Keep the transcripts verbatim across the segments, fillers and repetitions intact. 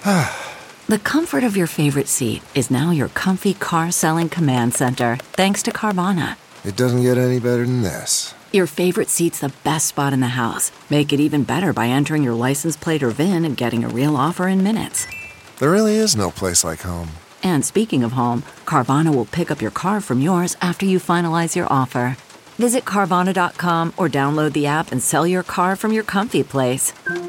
The comfort of your favorite seat is now your comfy car selling command center, thanks to Carvana. It doesn't get any better than this. Your favorite seat's the best spot in the house. Make it even better by entering your license plate or V I N and getting a real offer in minutes. There really is no place like home. And speaking of home, Carvana will pick up your car from yours after you finalize your offer. Visit Carvana dot com or download the app and sell your car from your comfy place.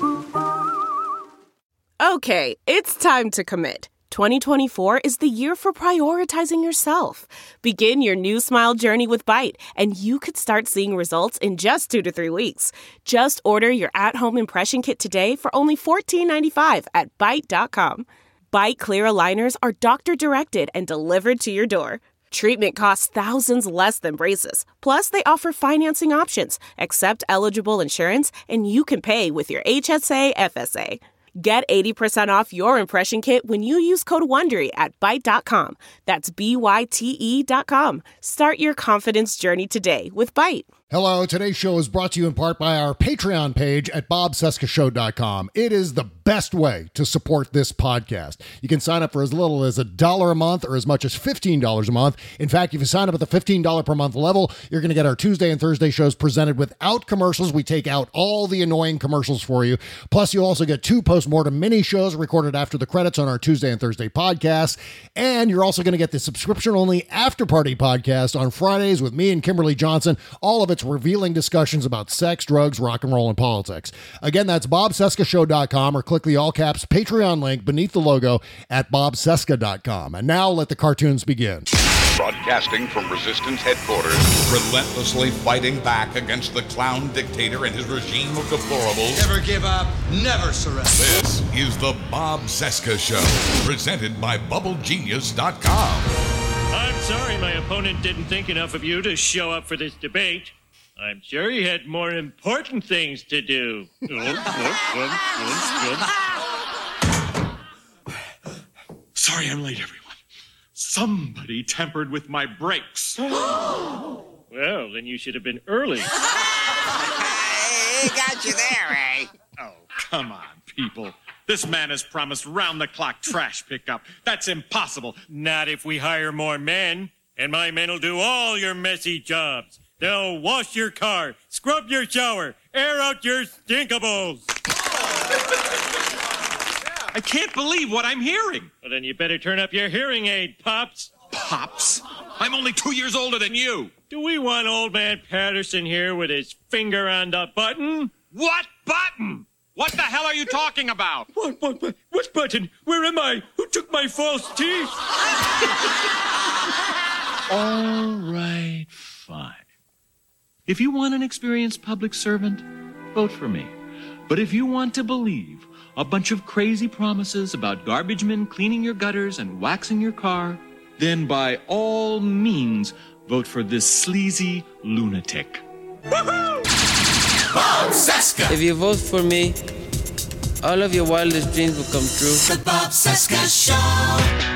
Okay, it's time to commit. twenty twenty-four is the year for prioritizing yourself. Begin your new smile journey with Byte, and you could start seeing results in just two to three weeks. Just order your at-home impression kit today for only fourteen ninety-five at Byte dot com. Byte Clear aligners are doctor-directed and delivered to your door. Treatment costs thousands less than braces. Plus, they offer financing options, accept eligible insurance, and you can pay with your H S A F S A. Get eighty percent off your impression kit when you use code WONDERY at Byte dot com. That's B Y T E dot com. Start your confidence journey today with Byte. Hello, today's show is brought to you in part by our Patreon page at bob cesca show dot com. It is the best way to support this podcast. You can sign up for as little as a dollar a month or as much as fifteen dollars a month. In fact, if you sign up at the fifteen dollars per month level, you're going to get our Tuesday and Thursday shows presented without commercials. We take out all the annoying commercials for you. Plus, you also get two post-mortem mini shows recorded after the credits on our Tuesday and Thursday podcasts. And you're also going to get the subscription-only After Party podcast on Fridays with me and Kimberly Johnson. All of it's revealing discussions about sex, drugs, rock and roll, and politics. Again, that's bob cesca show dot com or click the all-caps Patreon link beneath the logo at bob cesca dot com. And now let the cartoons begin. Broadcasting from Resistance headquarters, relentlessly fighting back against the clown dictator and his regime of deplorables. Never give up, never surrender. This is the Bob Cesca Show, presented by bubble genius dot com. I'm sorry my opponent didn't think enough of you to show up for this debate. I'm sure he had more important things to do. Sorry I'm late, everyone. Somebody tampered with my brakes. Well, then you should have been early. He got you there, eh? Oh, come on, people. This man has promised round-the-clock trash pickup. That's impossible. Not if we hire more men. And my men will do all your messy jobs. They'll wash your car, scrub your shower, air out your stinkables. I can't believe what I'm hearing. Well, then you better turn up your hearing aid, Pops. Pops? I'm only two years older than you. Do we want old man Patterson here with his finger on the button? What button? What the hell are you talking about? What, what, what, what button? Where am I? Who took my false teeth? All right, fine. If you want an experienced public servant, vote for me. But if you want to believe a bunch of crazy promises about garbage men cleaning your gutters and waxing your car, then by all means, vote for this sleazy lunatic. Bob Cesca! If you vote for me, all of your wildest dreams will come true. The Bob Cesca Show.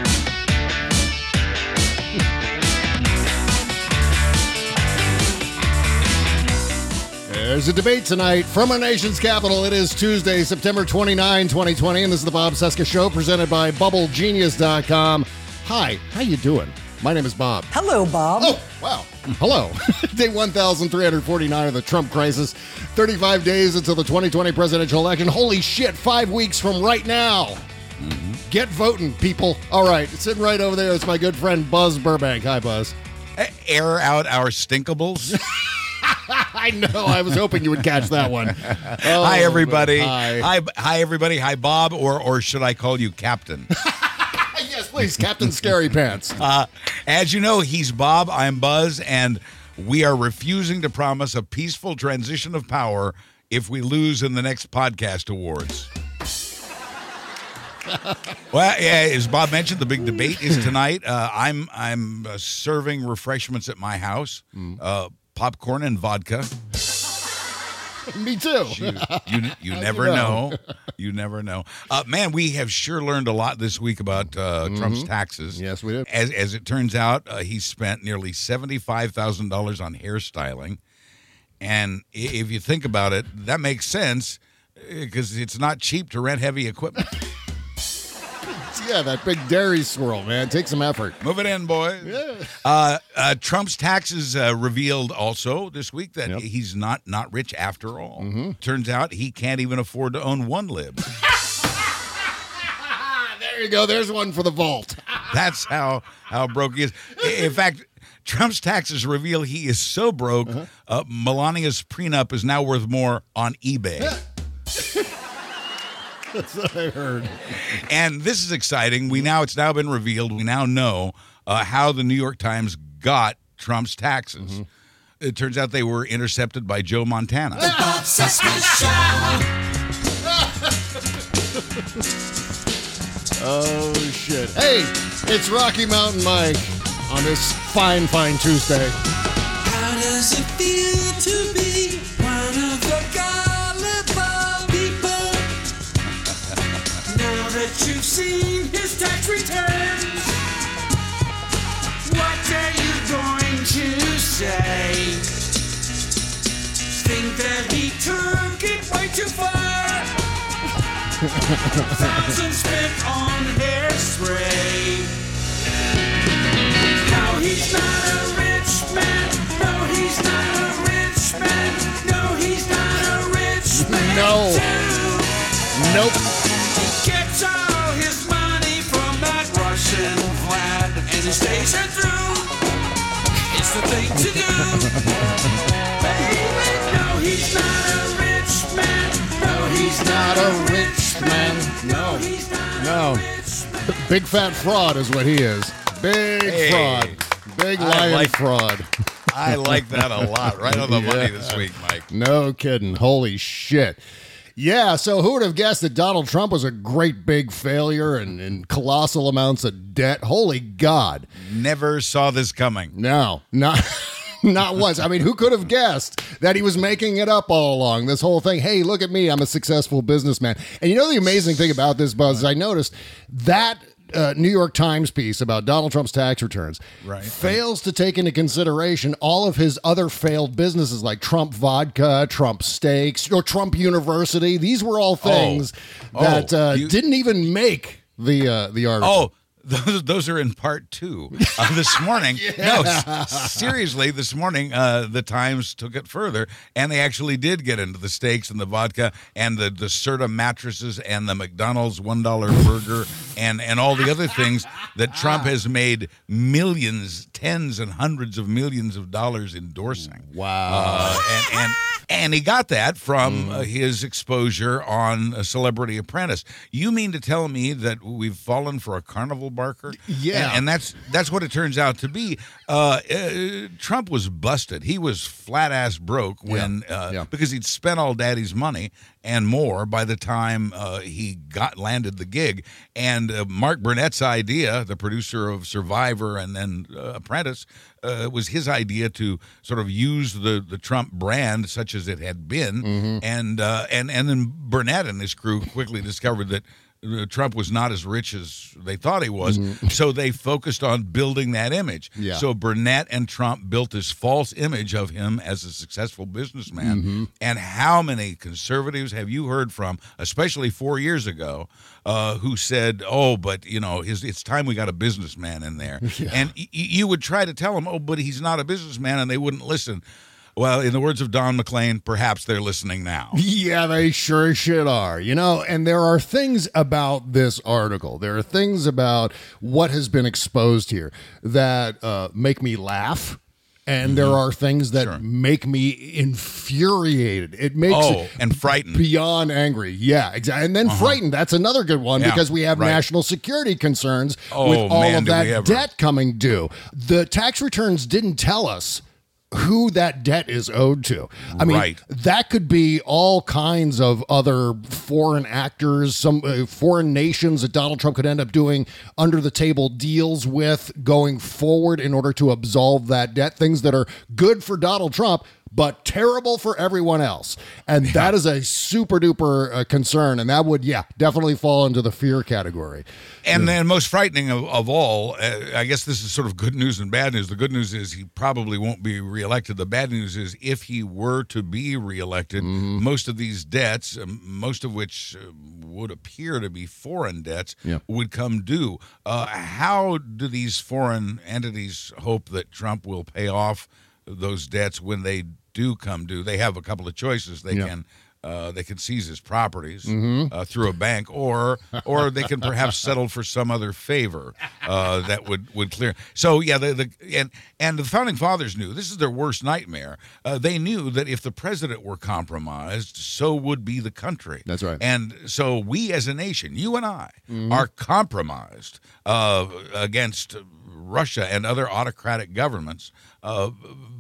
There's a debate tonight from our nation's capital. It is Tuesday, September twenty-ninth, twenty twenty, and this is the Bob Cesca Show presented by bubble genius dot com. Hi, how you doing? My name is Bob. Hello, Bob. Oh, wow. Hello. Day one thousand three hundred forty-nine of the Trump crisis. thirty-five days until the twenty twenty presidential election. Holy shit, five weeks from right now. Mm-hmm. Get voting, people. All right, sitting right over there is my good friend Buzz Burbank. Hi, Buzz. Air out our stinkables. I know. I was hoping you would catch that one. Oh, hi, everybody. Hi. hi. Hi, everybody. Hi, Bob, or or should I call you Captain? Yes, please, Captain Scary Pants. Uh, as you know, he's Bob, I'm Buzz, and we are refusing to promise a peaceful transition of power if we lose in the next podcast awards. Well, yeah, as Bob mentioned, the big debate is tonight. Uh, I'm I'm uh, serving refreshments at my house. Mm. Uh, popcorn and vodka. Me too. You, you, you never you know? know. You never know. Uh, man, we have sure learned a lot this week about uh, mm-hmm. Trump's taxes. Yes, we did. As, as it turns out, uh, he spent nearly seventy-five thousand dollars on hairstyling. And if you think about it, that makes sense because it's not cheap to rent heavy equipment. Yeah, that big dairy swirl, man. Take some effort. Move it in, boys. Yeah. Uh, uh, Trump's taxes uh, revealed also this week that Yep. he's not not rich after all. Mm-hmm. Turns out he can't even afford to own one lib. There you go. There's one for the vault. That's how how broke he is. In fact, Trump's taxes reveal he is so broke, uh-huh. uh, Melania's prenup is now worth more on eBay. That's what I heard. And this is exciting. We now it's now been revealed. We now know uh, how the New York Times got Trump's taxes. Mm-hmm. It turns out they were intercepted by Joe Montana. The Bob Cesca Show. Oh, shit. Hey, it's Rocky Mountain Mike on this fine, fine Tuesday. How does it feel to be one of the gullible people? Now that you've seen his tax returns, what are you going to say? Think that he took it way too far? Thousands spent on hairspray. No, he's not a rich man. No, he's not a rich man. No, he's not a rich man. No. Too. Nope. He gets all his money from that Russian flat, and he stays it through. It's the thing to do. Baby, no, he's not a rich man. No, he's not a rich man. No, no. Big fat fraud is what he is. Big Hey, fraud. Big lion like- fraud. I like that a lot. Right on the money Yeah. this week, Mike. No kidding. Holy shit. Yeah, so who would have guessed that Donald Trump was a great big failure and, and colossal amounts of debt? Holy God. Never saw this coming. No, not not once. I mean, who could have guessed that he was making it up all along? This whole thing, hey, look at me, I'm a successful businessman. And you know the amazing thing about this, Buzz, is I noticed that uh, New York Times piece about Donald Trump's tax returns Right. fails to take into consideration all of his other failed businesses like Trump Vodka, Trump Steaks, or Trump University. These were all things Oh. that Oh, uh, you- didn't even make the uh, the article. Oh, those, those are in part two. Uh, this morning, no, s- seriously, this morning, uh, the Times took it further, and they actually did get into the steaks and the vodka and the, the Serta mattresses and the McDonald's one dollar burger and, and all the other things that Trump has made millions, tens and hundreds of millions of dollars endorsing. Wow. Uh, and, and, and he got that from uh, his exposure on a Celebrity Apprentice. You mean to tell me that we've fallen for a carnival barker? Yeah. And, and that's that's what it turns out to be. Uh, uh, Trump was busted. He was flat ass broke when Yeah. uh, Yeah. because he'd spent all daddy's money and more by the time uh, he got landed the gig. And uh, Mark Burnett's idea, the producer of Survivor and then uh, Apprentice, uh, was his idea to sort of use the, the Trump brand such as it had been. Mm-hmm. And, uh, and, and then Burnett and his crew quickly discovered that uh, Trump was not as rich as they thought he was. Mm-hmm. So they focused on building that image. Yeah. So Burnett and Trump built this false image of him as a successful businessman. Mm-hmm. And how many conservatives have you heard from, especially four years ago, uh, who said, oh, but, you know, his, it's time we got a businessman in there. Yeah. And y- you would try to tell them, oh, but he's not a businessman, and they wouldn't listen. Well, in the words of Don McLean, perhaps they're listening now. Yeah, they sure as shit are. You know, and there are things about this article, there are things about what has been exposed here that uh, make me laugh. And there are things that Sure. make me infuriated. It makes Oh, it and frightened. beyond angry. Yeah, exactly. And then frightened. That's another good one Yeah, because we have right. national security concerns Oh, with all man, of do we that ever. debt coming due. The tax returns didn't tell us who that debt is owed to. I mean, Right. that could be all kinds of other foreign actors, some uh, foreign nations that Donald Trump could end up doing under the table deals with going forward in order to absolve that debt. Things that are good for Donald Trump, but terrible for everyone else. And yeah. that is a super duper uh, concern. And that would, yeah, definitely fall into the fear category. And yeah. then most frightening of, of all, uh, I guess this is sort of good news and bad news. The good news is he probably won't be reelected. The bad news is if he were to be reelected, mm-hmm. most of these debts, um, most of which uh, would appear to be foreign debts, yeah. would come due. Uh, how do these foreign entities hope that Trump will pay off those debts when they do come due? They have a couple of choices. They yeah. can uh, they can seize his properties mm-hmm. uh, through a bank, or or they can perhaps settle for some other favor uh, that would, would clear. So yeah, the, the and and the founding fathers knew this is their worst nightmare. Uh, they knew that if the president were compromised, so would be the country. That's right. And so we as a nation, you and I, mm-hmm. are compromised uh, against Russia and other autocratic governments uh,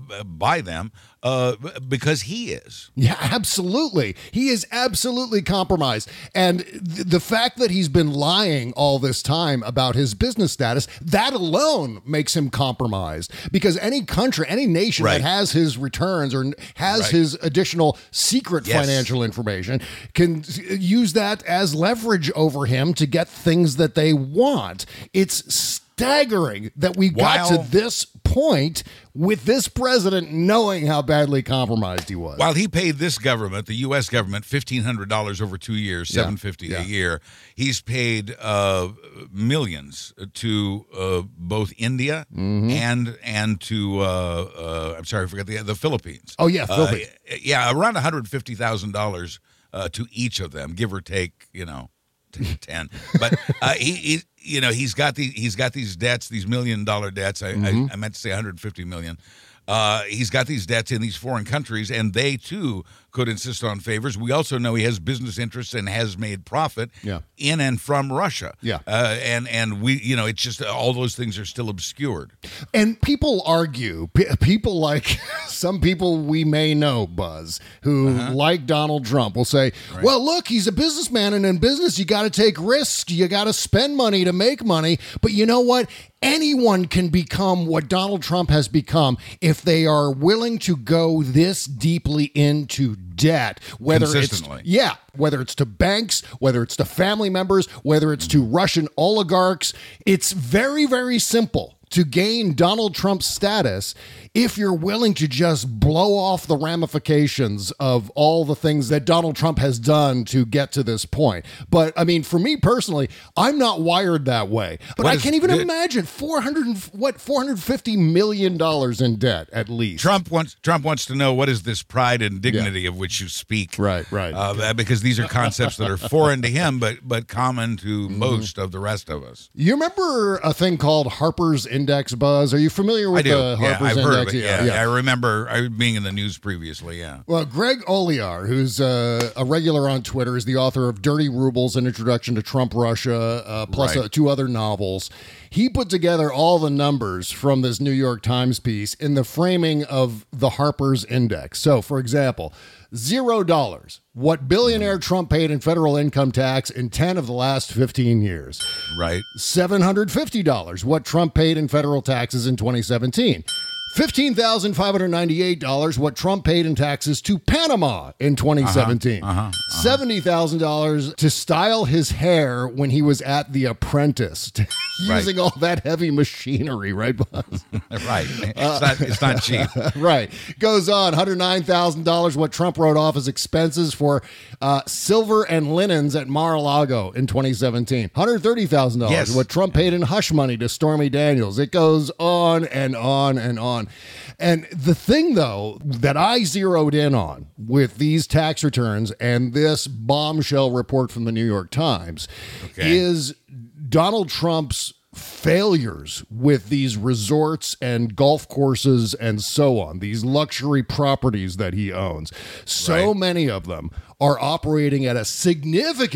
by them uh, because he is. Yeah, absolutely. He is absolutely compromised. And th- the fact that he's been lying all this time about his business status, that alone makes him compromised. Because any country, any nation right. that has his returns or has right. his additional secret yes. financial information can use that as leverage over him to get things that they want. It's staggering that we got While, to this point with this president knowing how badly compromised he was. While he paid this government, the U S government, fifteen hundred dollars over two years, Yeah. seven hundred fifty dollars Yeah. a year, he's paid uh, millions to uh, both India Mhm. and and to, uh, uh, I'm sorry, I forgot the, the Philippines. Oh, yeah, Philippines. Uh, yeah, around one hundred fifty thousand dollars uh, to each of them, give or take, you know, ten. But uh, he, he, you know, he's got the he's got these debts, these million dollar debts. I, Mhm. I, I meant to say one hundred fifty million. Uh, he's got these debts in these foreign countries, and they too could insist on favors. We also know he has business interests and has made profit Yeah. in and from Russia. Yeah. uh, and and we, you know, it's just all those things are still obscured. And people argue, p- people like some people we may know, Buzz, who Uh-huh. like Donald Trump will say, Right. well, look, he's a businessman, and in business, you got to take risks. You got to spend money to make money. But you know what? Anyone can become what Donald Trump has become if they are willing to go this deeply into debt, whether it's Consistently. yeah, whether it's to banks, whether it's to family members, whether it's to Russian oligarchs. It's very, very simple to gain Donald Trump's status if you're willing to just blow off the ramifications of all the things that Donald Trump has done to get to this point. But I mean, for me personally, I'm not wired that way. But What I is can't even good- imagine four hundred and- what four hundred fifty million dollars in debt at least. Trump wants Trump wants to know what is this pride and dignity of which you speak. Right, right. Uh, because these are concepts that are foreign to him, but but common to most of the rest of us. You remember a thing called Harper's Index, Buzz? Are you familiar with I do. the Yeah, Harper's I've Index? heard of it. Yeah, I remember I being in the news previously. Yeah. Well, Greg Olear, who's uh, a regular on Twitter, is the author of Dirty Rubles, An Introduction to Trump Russia, uh, plus Right. uh, two other novels. He put together all the numbers from this New York Times piece in the framing of the Harper's Index. So, for example, zero dollars, what billionaire Trump paid in federal income tax in ten of the last fifteen years. Right. seven hundred fifty dollars, what Trump paid in federal taxes in twenty seventeen. fifteen thousand five hundred ninety-eight dollars, what Trump paid in taxes to Panama in twenty seventeen. Uh-huh, uh-huh. seventy thousand dollars to style his hair when he was at The Apprentice, using all that heavy machinery, right, Buzz? Right. It's not, it's not cheap. Right. Goes on, one hundred nine thousand dollars, what Trump wrote off as expenses for uh, silver and linens at Mar-a-Lago in twenty seventeen. one hundred thirty thousand dollars, Yes. what Trump paid in hush money to Stormy Daniels. It goes on and on and on. And the thing, though, that I zeroed in on with these tax returns and this bombshell report from the New York Times Okay. is Donald Trump's failures with these resorts and golf courses and so on, these luxury properties that he owns. So Right. many of them are operating at a significant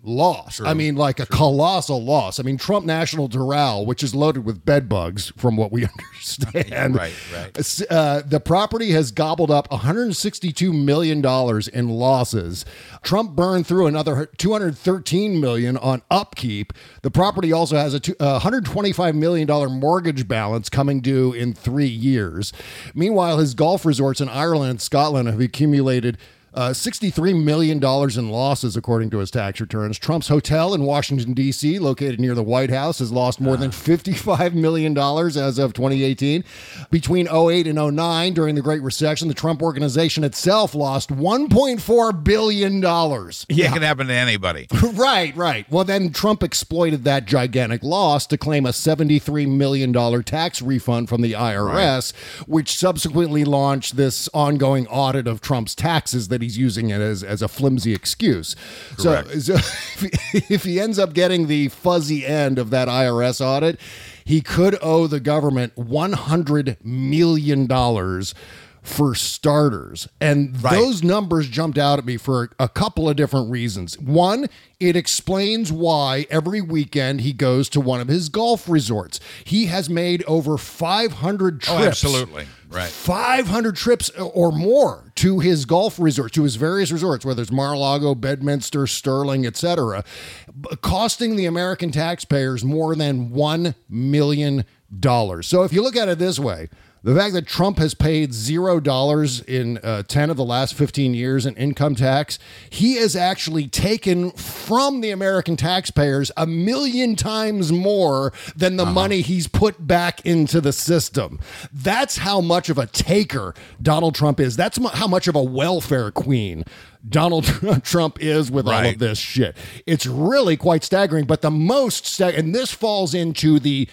loss. True. I mean, like a True. colossal loss. I mean, Trump National Doral, which is loaded with bed bugs, from what we understand. Right, right. Uh, the property has gobbled up one hundred sixty-two million dollars in losses. Trump burned through another two hundred thirteen million dollars on upkeep. The property also has a two, uh, one hundred twenty-five million dollars mortgage balance coming due in three years. Meanwhile, his golf resorts in Ireland and Scotland have accumulated Uh, sixty-three million dollars in losses, according to his tax returns. Trump's hotel in Washington, D C, located near the White House, has lost more than fifty-five million dollars as of twenty eighteen. Between oh eight and oh nine, during the Great Recession, the Trump Organization itself lost one point four billion dollars. Yeah. It can happen to anybody. Right, right. Well, then Trump exploited that gigantic loss to claim a seventy-three million dollars tax refund from the I R S, right, which subsequently launched this ongoing audit of Trump's taxes that he's using it as, as a flimsy excuse. So, so if, if he ends up getting the fuzzy end of that I R S audit, he could owe the government one hundred million dollars for starters. And right, those numbers jumped out at me for a couple of different reasons. One, it explains why every weekend he goes to one of his golf resorts. He has made over five hundred trips. Oh, absolutely. Right. five hundred trips or more to his golf resorts, to his various resorts, whether it's Mar-a-Lago, Bedminster, Sterling, et cetera, costing the American taxpayers more than one million dollars. So if you look at it this way, the fact that Trump has paid zero dollars in uh, ten of the last fifteen years in income tax, he has actually taken from the American taxpayers a million times more than the uh-huh. money he's put back into the system. That's how much of a taker Donald Trump is. That's mu- how much of a welfare queen Donald Trump is with right. all of this shit. It's really quite staggering, but the most stag- and this falls into the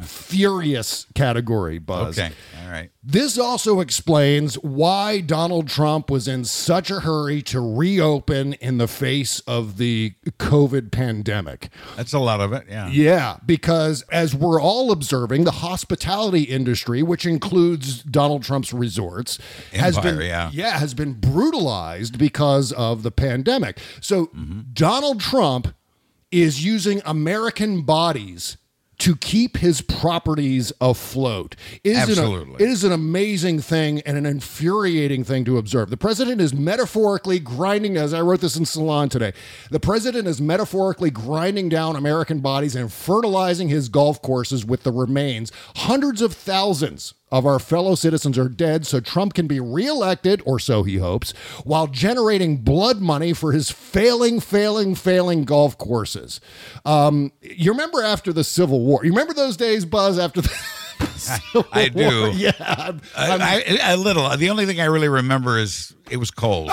furious category, Buzz. Okay, all right. This also explains why Donald Trump was in such a hurry to reopen in the face of the COVID pandemic. That's a lot of it, yeah. Yeah, because as we're all observing, the hospitality industry, which includes Donald Trump's resorts, Empire, has been yeah. yeah, has been brutalized because of the pandemic. So mm-hmm. Donald Trump is using American bodies to keep his properties afloat. It is Absolutely. An, it is an amazing thing and an infuriating thing to observe. The president is metaphorically grinding, as I wrote this in Salon today, the president is metaphorically grinding down American bodies and fertilizing his golf courses with the remains. Hundreds of thousands of our fellow citizens are dead so Trump can be reelected, or so he hopes, while generating blood money for his failing, failing, failing golf courses. Um, you remember after the Civil War? You remember those days, Buzz, after the Civil I do. War? Yeah. I'm, I'm, I, I, a little. The only thing I really remember is it was cold.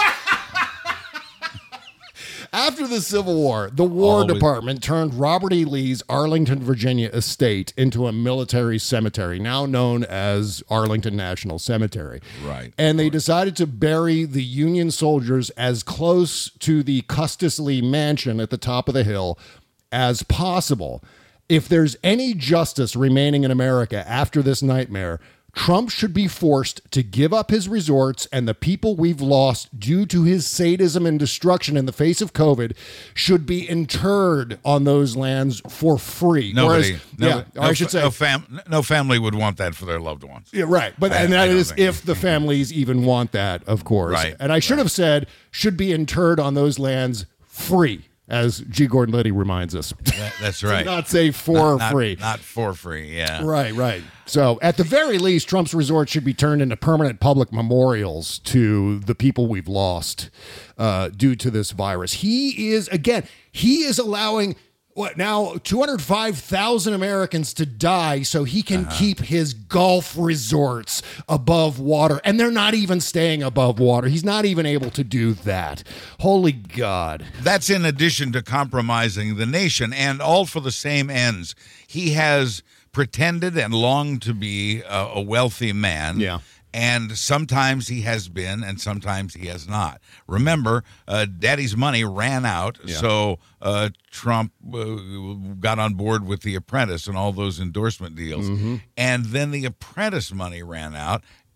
After the Civil War, the War Always. Department turned Robert E. Lee's Arlington, Virginia estate into a military cemetery, now known as Arlington National Cemetery. Right. And they decided to bury the Union soldiers as close to the Custis Lee mansion at the top of the hill as possible. If there's any justice remaining in America after this nightmare, Trump should be forced to give up his resorts, and the people we've lost due to his sadism and destruction in the face of COVID should be interred on those lands for free. Nobody, Whereas, no, yeah, no, or I should say, no, fam- no family would want that for their loved ones. Yeah, right. But I, and that I is think. if the families even want that, of course. Right. And I should right. have said should be interred on those lands free, as G. Gordon Liddy reminds us. That, that's right. Not say for not, free. Not, not for free, yeah. Right, right. So at the very least, Trump's resorts should be turned into permanent public memorials to the people we've lost uh, due to this virus. He is, again, he is allowing, what now, two hundred five thousand Americans to die so he can uh-huh. keep his golf resorts above water. And they're not even staying above water. He's not even able to do that. Holy God. That's in addition to compromising the nation, and all for the same ends. He has pretended and longed to be a, a wealthy man. Yeah. And sometimes he has been, and sometimes he has not. Remember, uh, Daddy's money ran out, Yeah. so uh, Trump uh, got on board with The Apprentice and all those endorsement deals. Mm-hmm. And then The Apprentice money ran out,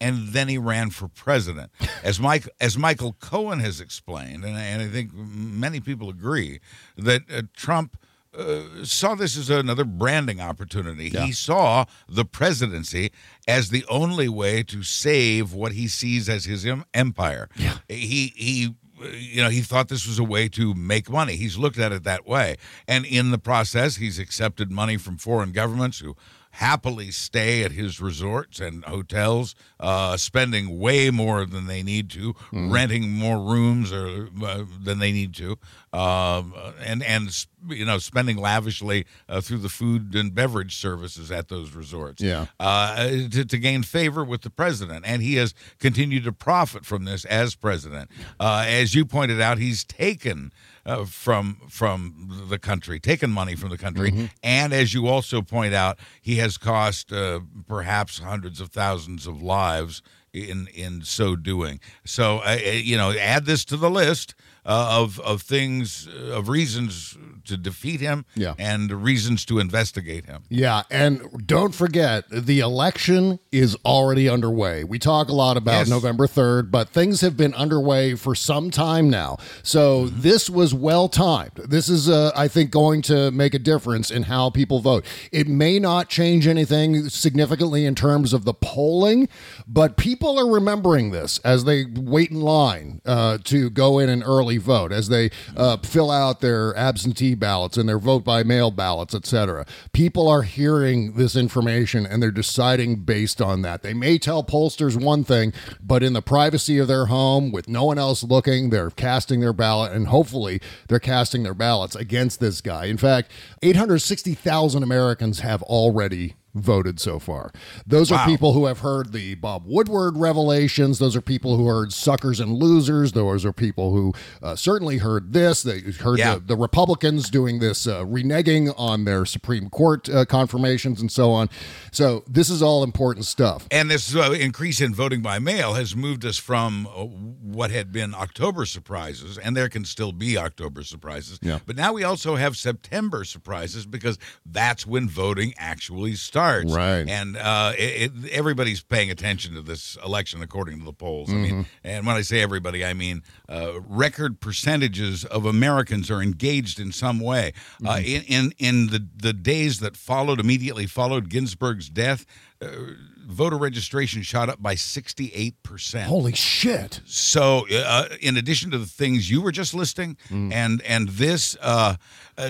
and then he ran for president. As Mike, as Michael Cohen has explained, and, and I think many people agree, that uh, Trump uh, saw this as another branding opportunity. Yeah. He saw the presidency as the only way to save what he sees as his em- empire. Yeah. He he. You know, he thought this was a way to make money. He's looked at it that way. And in the process, he's accepted money from foreign governments who happily stay at his resorts and hotels, uh, spending way more than they need to, mm-hmm. renting more rooms or uh, than they need to, uh, and and you know spending lavishly uh, through the food and beverage services at those resorts. Yeah, uh, to, to gain favor with the president, and he has continued to profit from this as president. Uh, as you pointed out, he's taken. Uh, from from the country, taken money from the country, mm-hmm. and as you also point out, he has cost uh, perhaps hundreds of thousands of lives in in so doing. So uh, you know, add this to the list uh, of of things, uh, of reasons to defeat him, yeah. and reasons to investigate him. Yeah, and don't forget, the election is already underway. We talk a lot about yes. November third, but things have been underway for some time now. So mm-hmm. this was well-timed. This is, uh, I think, going to make a difference in how people vote. It may not change anything significantly in terms of the polling, but people are remembering this as they wait in line uh, to go in and early vote, as they uh, fill out their absentee ballots and their vote by mail ballots, et cetera. People are hearing this information and they're deciding based on that. They may tell pollsters one thing, but in the privacy of their home with no one else looking, they're casting their ballot, and hopefully they're casting their ballots against this guy. In fact, eight hundred sixty thousand Americans have already voted so far. Those are wow. people who have heard the Bob Woodward revelations. Those are people who heard suckers and losers. Those are people who uh, certainly heard this. They heard yeah. the, the Republicans doing this uh, reneging on their Supreme Court uh, confirmations and so on. So this is all important stuff. And this uh, increase in voting by mail has moved us from uh, what had been October surprises, and there can still be October surprises, yeah. but now we also have September surprises because that's when voting actually starts. Right. And uh, it, it, everybody's paying attention to this election according to the polls. Mm-hmm. I mean, and when I say everybody, I mean uh, record percentages of Americans are engaged in some way. Mm-hmm. Uh, in in, in the, the days that followed, immediately followed Ginsburg's death, uh, voter registration shot up by sixty-eight percent. Holy shit. So uh, in addition to the things you were just listing, mm. and and this uh, uh,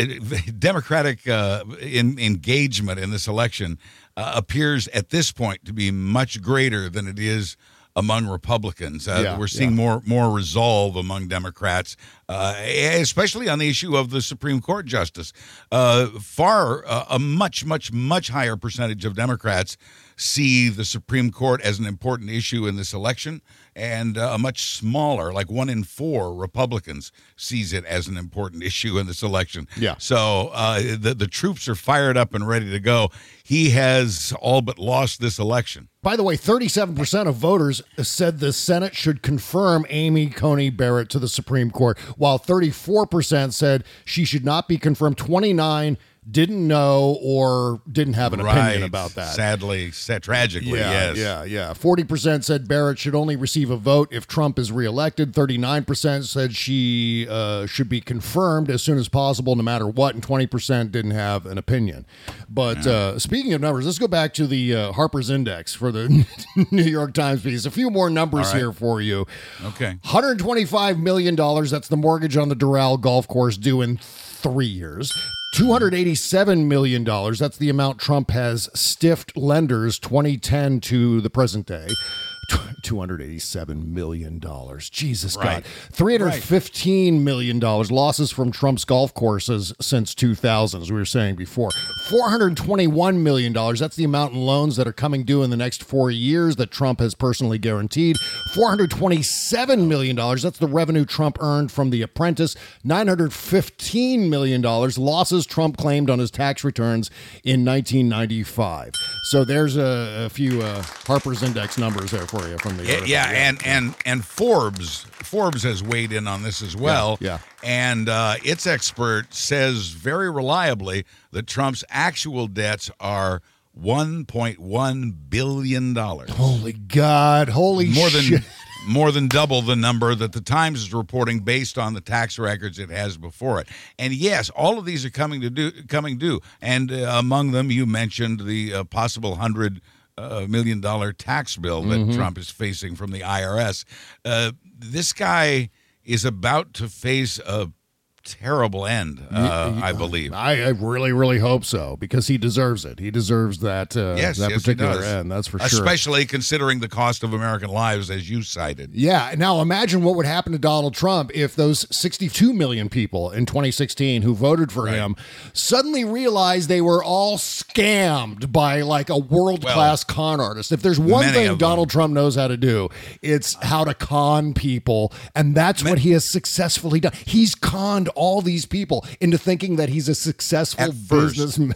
Democratic uh, in, engagement in this election uh, appears at this point to be much greater than it is among Republicans. Uh, yeah, we're seeing yeah. more more resolve among Democrats, uh, especially on the issue of the Supreme Court justice. Uh, far, uh, a much, much, much higher percentage of Democrats see the Supreme Court as an important issue in this election, and uh, a much smaller, like one in four Republicans sees it as an important issue in this election. Yeah. So uh, the, the troops are fired up and ready to go. He has all but lost this election. By the way, thirty-seven percent of voters said the Senate should confirm Amy Coney Barrett to the Supreme Court, while thirty-four percent said she should not be confirmed. twenty-nine didn't know or didn't have an right. opinion about that. Sadly, sad, tragically, yeah, yes. Yeah, yeah. forty percent said Barrett should only receive a vote if Trump is reelected. thirty-nine percent said she uh, should be confirmed as soon as possible, no matter what, and twenty percent didn't have an opinion. But yeah. uh, speaking of numbers, let's go back to the uh, Harper's Index for the New York Times piece. A few more numbers right. here for you. Okay. one hundred twenty-five million dollars, that's the mortgage on the Doral golf course due in three years. two hundred eighty-seven million dollars, that's the amount Trump has stiffed lenders twenty ten to the present day. two hundred eighty-seven million dollars. Jesus right. God. three hundred fifteen million dollars losses from Trump's golf courses since two thousand, as we were saying before. four hundred twenty-one million dollars. That's the amount in loans that are coming due in the next four years that Trump has personally guaranteed. four hundred twenty-seven million dollars. That's the revenue Trump earned from The Apprentice. nine hundred fifteen million dollars losses Trump claimed on his tax returns in nineteen ninety-five. So there's a, a few uh, Harper's Index numbers there for you from the yeah, yeah, and and and Forbes Forbes has weighed in on this as well. Yeah, yeah. And uh, its expert says very reliably that Trump's actual debts are one point one billion dollars. Holy God. Holy more than shit. More than double the number that the Times is reporting based on the tax records it has before it. And yes, all of these are coming to do coming due. And uh, among them, you mentioned the uh, possible hundred uh, million dollar tax bill that Mm-hmm. Trump is facing from the I R S. Uh, this guy is about to face a terrible end, uh, I believe. I, I really, really hope so, because he deserves it. He deserves that uh, Yes, that yes, he particular does. end. That's for sure. Especially considering the cost of American lives, as you cited. Yeah. Now imagine what would happen to Donald Trump if those sixty-two million people in twenty sixteen who voted for Right. him suddenly realized they were all scammed by like a world-class con artist. If there's one many thing of them. Donald Trump knows how to do, it's how to con people. And that's what he has successfully done. He's conned all these people into thinking that he's a successful At first. businessman.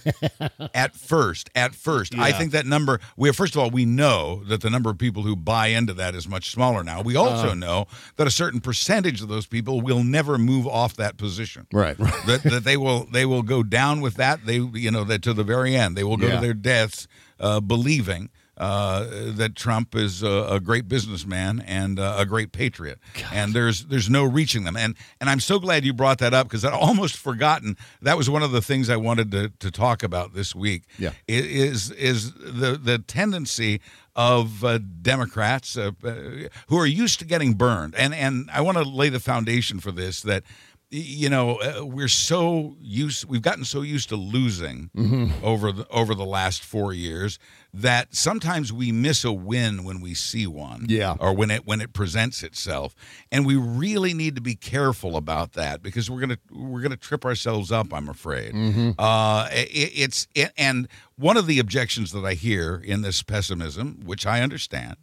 At first, at first, I Yeah. think that number. We first of all, we know that the number of people who buy into that is much smaller now. We also Uh. know that a certain percentage of those people will never move off that position. Right. right. that, that they will they will go down with that. They you know that to the very end they will go Yeah. to their deaths uh, believing uh, that Trump is a, a great businessman and uh, a great patriot. And there's there's no reaching them. And and I'm so glad you brought that up, because I'd almost forgotten. That was one of the things I wanted to, to talk about this week. Yeah. i- Is is the the tendency of uh, Democrats uh, uh, who are used to getting burned. And and I want to lay the foundation for this, that you know, uh, we're so used, we've gotten so used to losing Mm-hmm. over the over the last four years that sometimes we miss a win when we see one, Yeah. or when it when it presents itself, and we really need to be careful about that, because we're gonna we're gonna trip ourselves up, I'm afraid. Mm-hmm. Uh, it, it's it, and one of the objections that I hear in this pessimism, which I understand,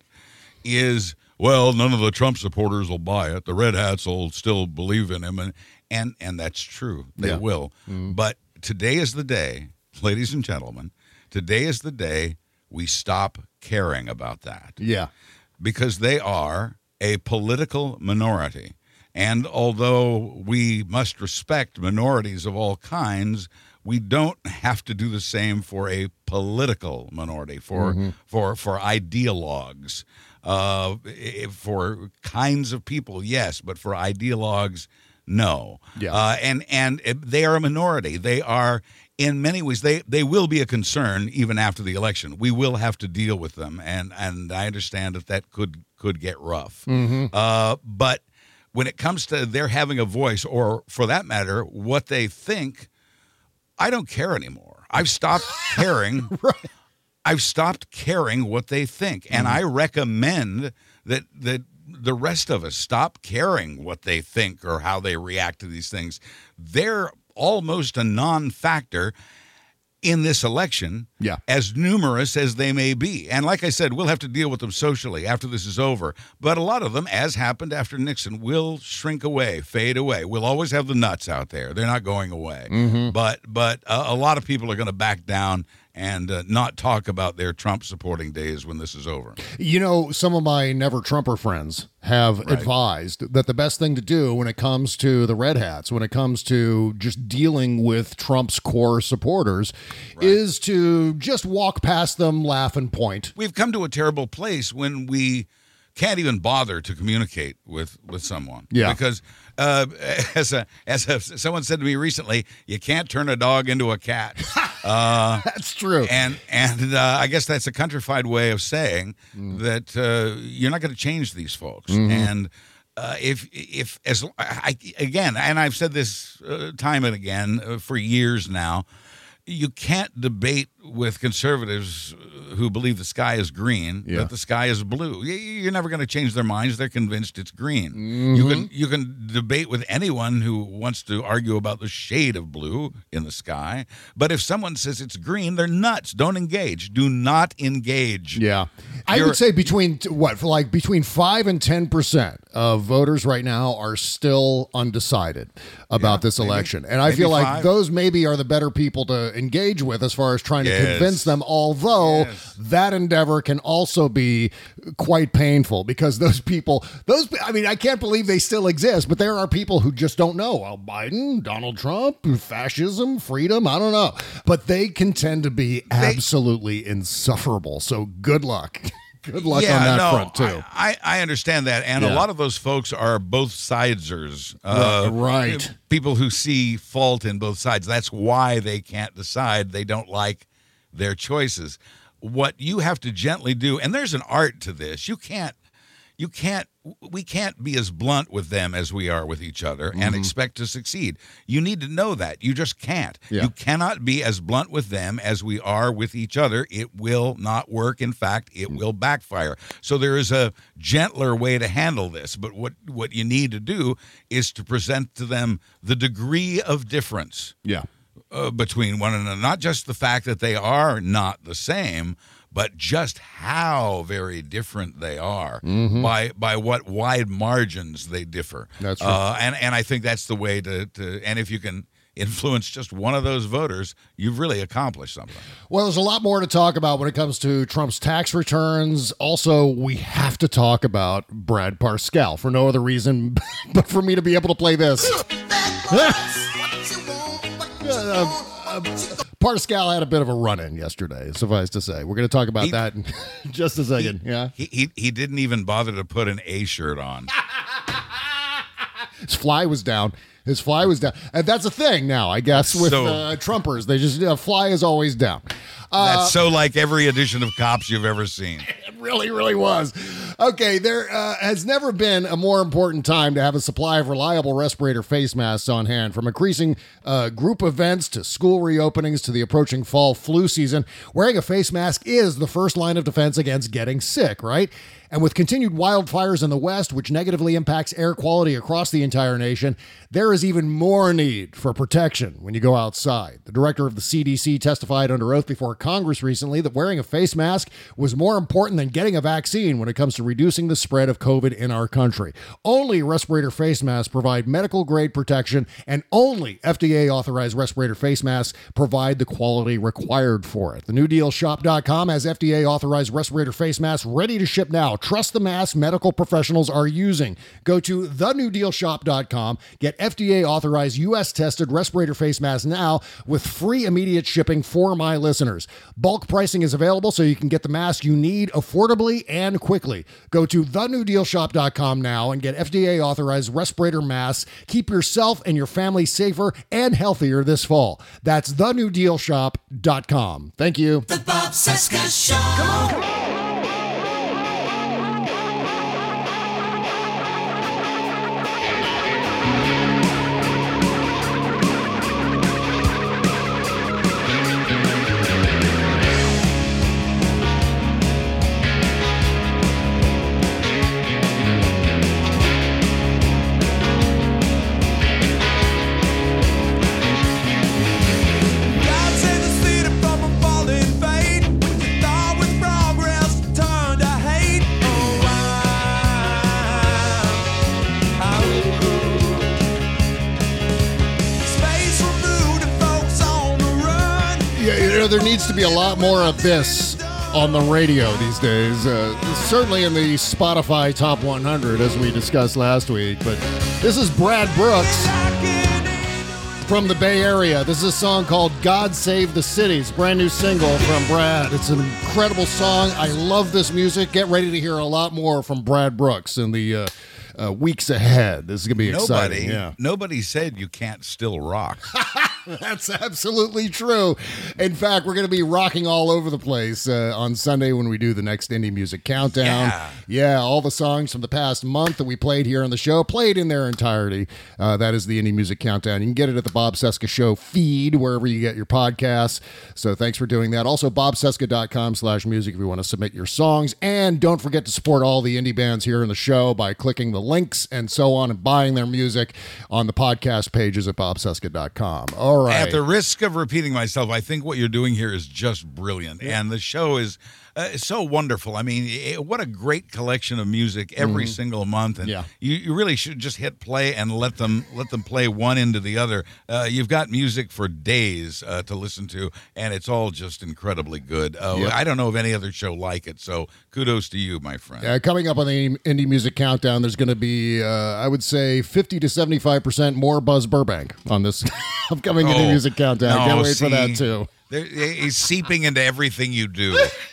is, well, none of the Trump supporters will buy it. The red hats will still believe in him, and and and that's true. They Yeah. will. But today is the day, ladies and gentlemen. Today is the day we stop caring about that, Yeah. because they are a political minority. And although we must respect minorities of all kinds, we don't have to do the same for a political minority, for Mm-hmm. for for ideologues, uh, i- for kinds of people, yes, but for ideologues, no. Yeah. Uh, and and they are a minority. They are, in many ways, they, they will be a concern even after the election. We will have to deal with them, and and I understand that that could could get rough. Mm-hmm. Uh, but when it comes to their having a voice, or for that matter, what they think, I don't care anymore. I've stopped caring. Right. I've stopped caring what they think, and I recommend that that the rest of us stop caring what they think or how they react to these things. They're almost a non-factor in this election, Yeah. as numerous as they may be. And like I said, we'll have to deal with them socially after this is over. But a lot of them, as happened after Nixon, will shrink away, fade away. We'll always have the nuts out there. They're not going away. Mm-hmm. But but uh, a lot of people are going to back down and uh, not talk about their Trump supporting days when this is over. You know, some of my never Trumper friends have advised that the best thing to do when it comes to the red hats, when it comes to just dealing with Trump's core supporters, is to just walk past them, laugh, and point. We've come to a terrible place when we can't even bother to communicate with, with someone. Yeah. Because uh, as a as a, someone said to me recently, you can't turn a dog into a cat. Uh, That's true. And and uh, I guess that's a countrified way of saying that uh, you're not going to change these folks. And uh, if if as I, again, and I've said this uh, time and again uh, for years now, you can't debate with conservatives who believe the sky is green, Yeah. that the sky is blue. You- You're never going to change their minds. They're convinced it's green. You can you can debate with anyone who wants to argue about the shade of blue in the sky. But if someone says it's green, they're nuts. Don't engage. Do not engage. Yeah. I You're- would say between what, for like between five and ten percent of voters right now are still undecided about this maybe- election. And I maybe feel like five. those maybe are the better people to engage with as far as trying to Yes. convince them, although Yes. that endeavor can also be quite painful because those people, those, I mean, I can't believe they still exist, but there are people who just don't know. Well, Biden, Donald Trump, fascism, freedom, I don't know. But they can tend to be absolutely they, insufferable. So good luck. Good luck yeah, on that no, front, too. I, I understand that. And Yeah. a lot of those folks are both sidesers. Uh, right. People who see fault in both sides. That's why they can't decide. They don't like their choices. What you have to gently do, and there's an art to this. You can't, you can't, we can't be as blunt with them as we are with each other and Mm-hmm. expect to succeed. You need to know that. You just can't. Yeah. You cannot be as blunt with them as we are with each other. It will not work. In fact, it will backfire. So there is a gentler way to handle this. But what, what you need to do is to present to them the degree of difference. Yeah. Uh, between one another, not just the fact that they are not the same, but just how very different they are Mhm. by by what wide margins they differ. That's right. Uh, and and I think that's the way to, to. And if you can influence just one of those voters, you've really accomplished something. Well, there's a lot more to talk about when it comes to Trump's tax returns. Also, we have to talk about Brad Parscale for no other reason but for me to be able to play this. Uh, uh, Parscale had a bit of a run-in yesterday, suffice to say. We're going to talk about He- that in just a second. Yeah, He, he he didn't even bother to put an A shirt on. his fly was down. His fly was down, and that's a thing now, I guess, with So- uh, Trumpers. They just uh, fly is always down. Uh, That's so like every edition of Cops you've ever seen. It really, really was. Okay, there uh, has never been a more important time to have a supply of reliable respirator face masks on hand. From increasing uh, group events to school reopenings to the approaching fall flu season, wearing a face mask is the first line of defense against getting sick, right? And with continued wildfires in the West, which negatively impacts air quality across the entire nation, there is even more need for protection when you go outside. The director of the C D C testified under oath before Congress recently that wearing a face mask was more important than getting a vaccine when it comes to reducing the spread of COVID in our country. Only respirator face masks provide medical-grade protection, and only F D A-authorized respirator face masks provide the quality required for it. The New Deal Shop dot com has F D A-authorized respirator face masks ready to ship now. Trust the masks medical professionals are using. Go to the new deal shop dot com. Get F D A-authorized U S tested respirator face masks now with free immediate shipping for my listeners. Bulk pricing is available so you can get the mask you need affordably and quickly. Go to the new deal shop dot com now and get F D A-authorized respirator masks. Keep yourself and your family safer and healthier this fall. That's the new deal shop dot com. Thank you. The Bob Cesca Show. Come on. God save the city from a falling fate. What you thought was progress turned to hate. Oh, wow. Space removed and folks on the run. Yeah, you know, there needs to be a lot more of this on the radio these days. Uh, certainly in the Spotify Top one hundred, as we discussed last week. But this is Brad Brooks from the Bay Area. This is a song called God Save the City. It's a brand new single from Brad. It's an incredible song. I love this music. Get ready to hear a lot more from Brad Brooks in the uh, uh, weeks ahead. This is going to be Nobody, exciting. Yeah. nobody said you can't still rock. That's absolutely true. In fact, we're going to be rocking all over the place uh, on Sunday when we do the next Indie Music Countdown. Yeah. Yeah, all the songs from the past month that we played here on the show, played in their entirety. Uh, that is the Indie Music Countdown. You can get it at the Bob Cesca Show feed, wherever you get your podcasts. So thanks for doing that. Also, bob cesca dot com slash music if you want to submit your songs. And don't forget to support all the indie bands here in the show by clicking the links and so on and buying their music on the podcast pages at bob cesca dot com. All right. At the risk of repeating myself, I think what you're doing here is just brilliant. And the show is, uh, so wonderful. I mean, it, what a great collection of music every Mhm. single month, and Yeah. you, you really should just hit play and let them let them play one into the other. Uh, you've got music for days uh, to listen to, and it's all just incredibly good. Uh, Yep. I don't know of any other show like it, so kudos to you, my friend. Uh, coming up on the Indie Music Countdown, there's going to be, uh, I would say, fifty to seventy-five percent more Buzz Burbank on this upcoming Indie Oh, Music Countdown. no, Can't wait for see, that, too. there- He's seeping into everything you do.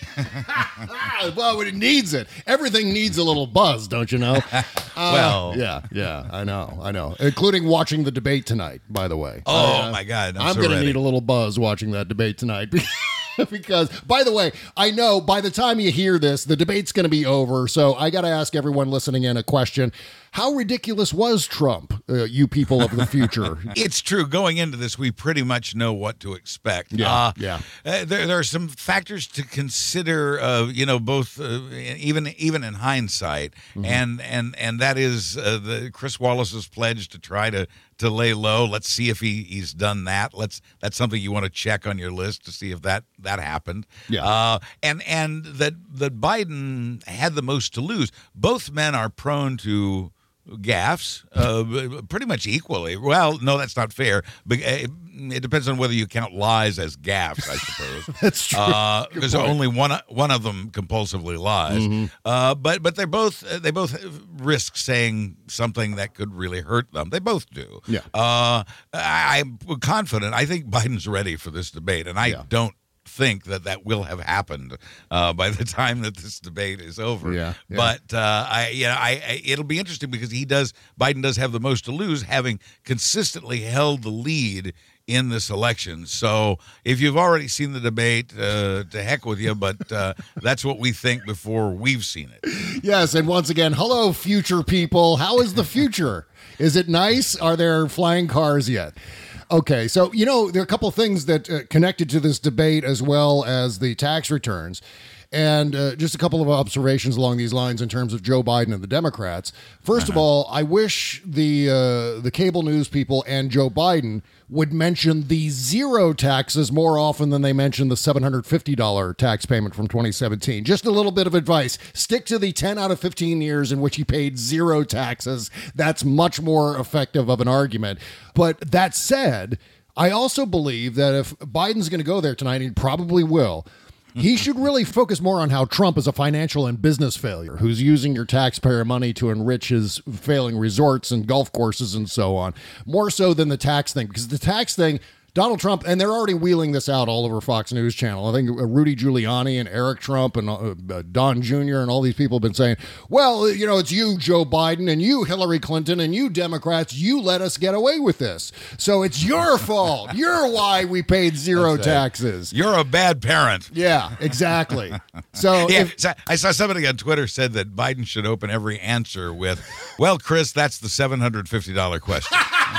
Ah, well, it needs it. Everything needs a little buzz, don't you know? Uh, Well. yeah, yeah, I know, I know. Including watching the debate tonight, by the way. Oh, Uh, my God. I'm, I'm so going to ready. need a little buzz watching that debate tonight. Because, by the way, I know by the time you hear this, the debate's going to be over. So I got to ask everyone listening in a question. How ridiculous was Trump, uh, you people of the future? It's true. Going into this, we pretty much know what to expect. Yeah, Uh, yeah. Uh, there, there are some factors to consider. Uh, you know, both uh, even even in hindsight, Mm-hmm. and and and that is uh, the Chris Wallace's pledge to try to to lay low. Let's see if he, he's done that. Let's that's something you want to check on your list to see if that that happened. Yeah. Uh, and and that that Biden had the most to lose. Both men are prone to gaffes, uh, pretty much equally. Well, no, that's not fair. But uh, it depends on whether you count lies as gaffes, I suppose. That's true. Uh, Good because point. only one one of them compulsively lies. Mhm. Uh, but but they're both they both risk saying something that could really hurt them. They both do. Yeah. Uh, I, I'm confident. I think Biden's ready for this debate, and I Yeah. don't think that that will have happened uh, by the time that this debate is over. Yeah, yeah. But uh, I, you know, I, I it'll be interesting because he does. Biden does have the most to lose, having consistently held the lead in this election. So if you've already seen the debate, uh, to heck with you. But uh, that's what we think before we've seen it. Yes, and once again, hello, future people. How is the future? Is it nice? Are there flying cars yet? Okay, so, you know, there are a couple of things that uh, connected to this debate as well as the tax returns. And uh, just a couple of observations along these lines in terms of Joe Biden and the Democrats. First of all, I wish the uh, the cable news people and Joe Biden would mention the zero taxes more often than they mention the seven hundred fifty dollars tax payment from twenty seventeen. Just a little bit of advice. Stick to the ten out of fifteen years in which he paid zero taxes. That's much more effective of an argument. But that said, I also believe that if Biden's going to go there tonight, and he probably will, he should really focus more on how Trump is a financial and business failure who's using your taxpayer money to enrich his failing resorts and golf courses and so on, more so than the tax thing. Because the tax thing, Donald Trump, and they're already wheeling this out all over Fox News Channel. I think uh, Rudy Giuliani and Eric Trump and uh, uh, Don Junior and all these people have been saying, well, you know, it's you, Joe Biden, and you, Hillary Clinton, and you Democrats, you let us get away with this. So it's your fault. You're why we paid zero That's right. taxes. You're a bad parent. Yeah, exactly. So yeah, if, so I saw somebody on Twitter said that Biden should open every answer with, well, Chris, that's the seven hundred fifty dollars question.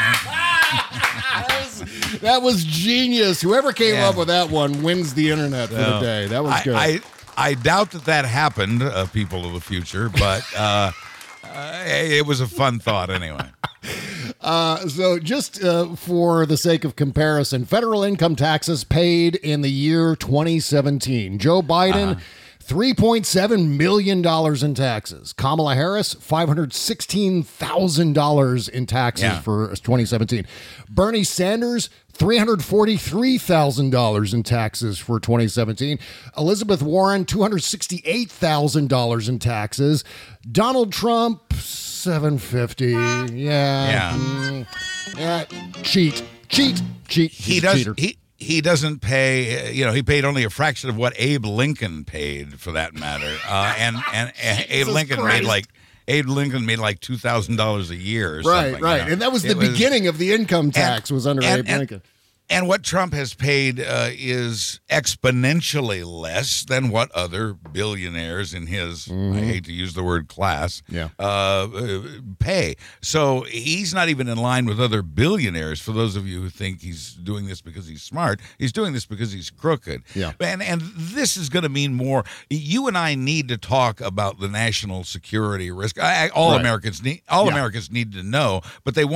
that was genius. Whoever came Yeah. up with that one wins the internet for the day. That was I, good. I, I doubt that that happened, uh, people of the future, but uh, uh, it was a fun thought anyway. Uh, so just uh, for the sake of comparison, federal income taxes paid in the year twenty seventeen. Joe Biden, Uh-huh. three point seven million dollars in taxes. Kamala Harris, five hundred sixteen thousand dollars in taxes Yeah. for twenty seventeen. Bernie Sanders, three hundred forty-three thousand dollars in taxes for twenty seventeen. Elizabeth Warren, two hundred sixty-eight thousand dollars in taxes. Donald Trump, seven hundred fifty dollars. Yeah. Yeah. Mm, yeah. Cheat. Cheat. Cheat. He He's a does. cheater. He he doesn't pay. uh, You know, he paid only a fraction of what Abe Lincoln paid, for that matter. Uh, and and, and Abe Jesus Lincoln Christ. made like Abe Lincoln made like two thousand dollars a year. Or Right, something, right. you know? And that was the It beginning of the income tax was under and- Abe and- Lincoln. And what Trump has paid uh, is exponentially less than what other billionaires in his, I hate to use the word class, Yeah. uh, uh, pay. So he's not even in line with other billionaires. For those of you who think he's doing this because he's smart, he's doing this because he's crooked. Yeah. And, and this is going to mean more. You and I need to talk about the national security risk. I, I- all Right. Americans need, all Yeah. Americans need to know, but they won't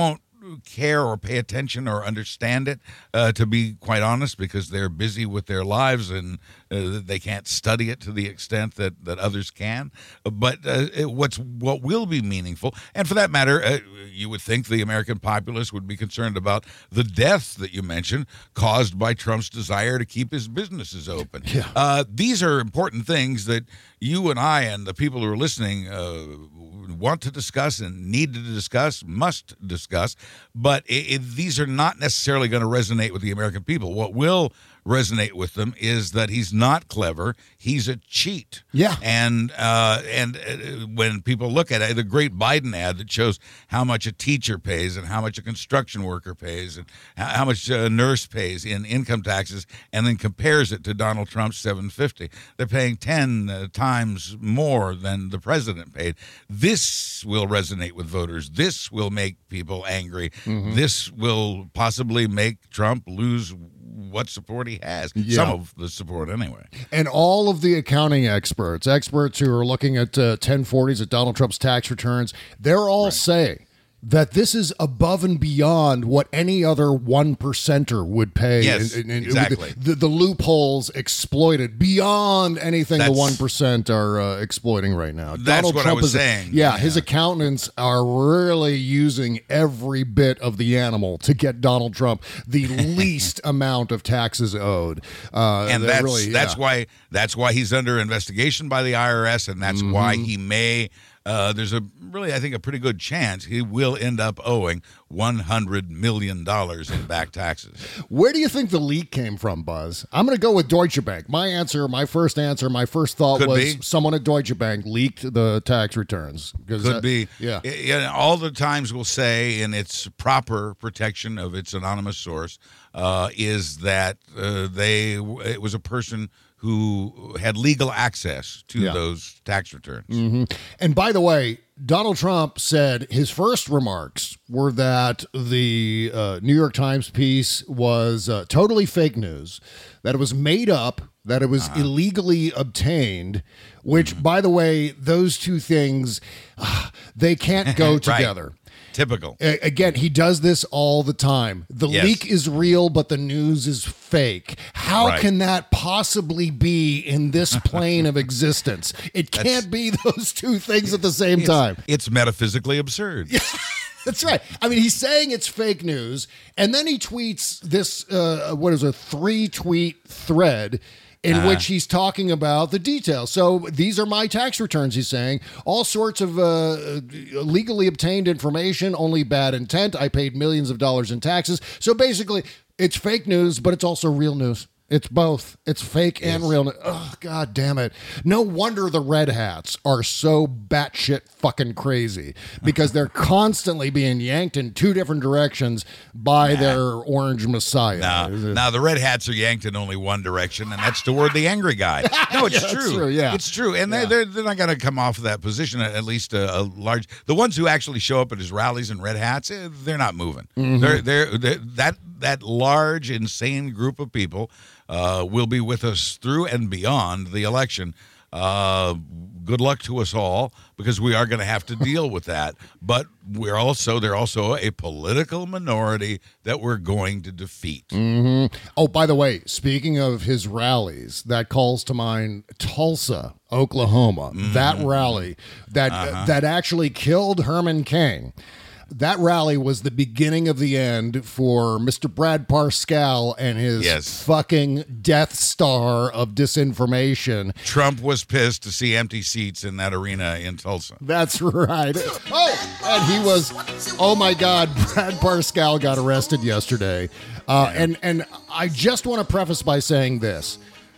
care or pay attention or understand it, uh, to be quite honest, because they're busy with their lives and uh, they can't study it to the extent that, that others can. But uh, it, what's what will be meaningful, and for that matter, uh, you would think the American populace would be concerned about the deaths that you mentioned caused by Trump's desire to keep his businesses open. Yeah. Uh, these are important things that you and I and the people who are listening uh, want to discuss and need to discuss, must discuss, but it, it, these are not necessarily going to resonate with the American people. What will resonate with them is that he's not clever, he's a cheat. Yeah. And uh, and uh, when people look at it, the great Biden ad that shows how much a teacher pays and how much a construction worker pays and how much a nurse pays in income taxes, and then compares it to Donald Trump's seven hundred fifty dollars. They're paying ten uh, times more than the president paid. This will resonate with voters. This will make people angry. Mm-hmm. This will possibly make Trump lose what support he has. Yeah. Some of the support anyway. And all of the accounting experts, experts who are looking at uh, ten forties at Donald Trump's tax returns, they're all right. saying that this is above and beyond what any other one percenter would pay. Yes, and, and, exactly. The, the, the loopholes exploited beyond anything That's, the one percent are uh, exploiting right now. That's Donald what Trump I was is, saying. Yeah, yeah, his accountants are really using every bit of the animal to get Donald Trump the least amount of taxes owed. Uh, and that's, really, yeah. that's why that's why he's under investigation by the I R S, and that's mm-hmm. why he may... Uh, there's a really, I think, a pretty good chance he will end up owing one hundred million dollars in back taxes. Where do you think the leak came from, Buzz? I'm going to go with Deutsche Bank. My answer, my first answer, my first thought Could was be. someone at Deutsche Bank leaked the tax returns. Could that, be. Yeah. It, it, all the times we'll say in its proper protection of its anonymous source uh, is that uh, they it was a person who had legal access to yeah. those tax returns. Mm-hmm. And by the way, Donald Trump said his first remarks were that the uh, New York Times piece was uh, totally fake news, that it was made up, that it was uh-huh. illegally obtained, which, mm-hmm. by the way, those two things, uh, they can't go together. Right. Typical. A- again, he does this all the time. The yes. leak is real, but the news is fake. How right. can that possibly be in this plane of existence? It can't That's, be those two things at the same it's, time. It's metaphysically absurd. That's right. I mean, he's saying it's fake news, and then he tweets this, uh, what is a three-tweet thread in uh, which he's talking about the details. So these are my tax returns, he's saying. All sorts of uh, legally obtained information, only bad intent. I paid millions of dollars in taxes. So basically, it's fake news, but it's also real news. It's both. It's fake and yes. real news. Oh, God damn it. No wonder the red hats are so batshit fucking crazy, because they're constantly being yanked in two different directions by nah. their orange messiah. Now, now, the red hats are yanked in only one direction, and that's toward the angry guy. No, it's yeah, true. true. Yeah. It's true. And yeah. they're, they're not going to come off of that position, at least a, a large... The ones who actually show up at his rallies in red hats, eh, they're not moving. Mm-hmm. They're, they're, they're, that, that large, insane group of people... Uh, will be with us through and beyond the election. Uh, good luck to us all, because we are going to have to deal with that. But we're also they're also a political minority that we're going to defeat. Mm-hmm. Oh, by the way, speaking of his rallies, that calls to mind Tulsa, Oklahoma. Mm-hmm. That rally that uh-huh. uh, that actually killed Herman Cain. That rally was the beginning of the end for Mister Brad Parscale and his yes. fucking Death Star of disinformation. Trump was pissed to see empty seats in that arena in Tulsa. That's right. Oh, and he was, oh my God, Brad Parscale got arrested yesterday. Uh, yeah. and, and I just want to preface by saying this.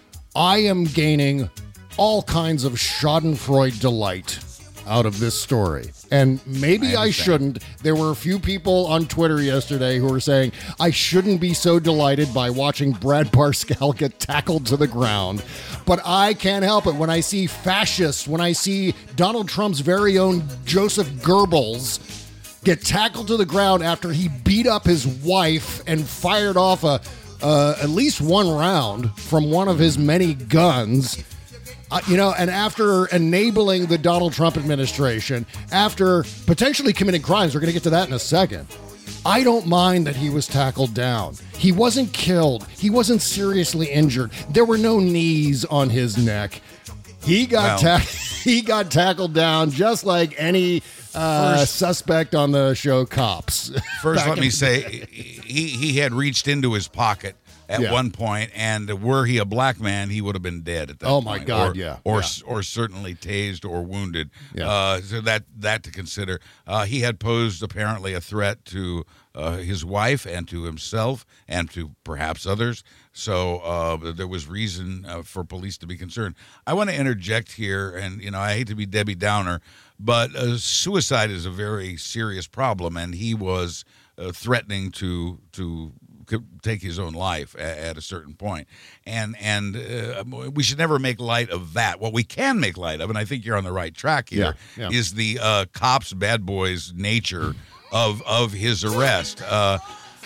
I am gaining all kinds of schadenfreude delight out of this story. And maybe I, I shouldn't. There were a few people on Twitter yesterday who were saying I shouldn't be so delighted by watching Brad Parscale get tackled to the ground. But I can't help it when I see fascists, when I see Donald Trump's very own Joseph Goebbels get tackled to the ground after he beat up his wife and fired off a uh, at least one round from one of his many guns. Uh, you know, and after enabling the Donald Trump administration, after potentially committing crimes, we're going to get to that in a second. I don't mind that he was tackled down. He wasn't killed. He wasn't seriously injured. There were no knees on his neck. He got Well. ta- he got tackled down just like any uh, First- suspect on the show Cops. First, Back let in me the say, he, he had reached into his pocket at Yeah. one point, and were he a black man, he would have been dead at that Oh, point. my God, or, yeah, Or yeah. or certainly tased or wounded. Yeah. Uh, so that that to consider. Uh, he had posed apparently a threat to uh, his wife and to himself and to perhaps others. So uh, there was reason uh, for police to be concerned. I want to interject here, and you know, I hate to be Debbie Downer, but uh, suicide is a very serious problem, and he was uh, threatening to to could take his own life at, at a certain point. And and uh, we should never make light of that. What we can make light of, and I think you're on the right track here, Yeah, yeah. is the uh, cops, bad boys nature of of his arrest. Uh,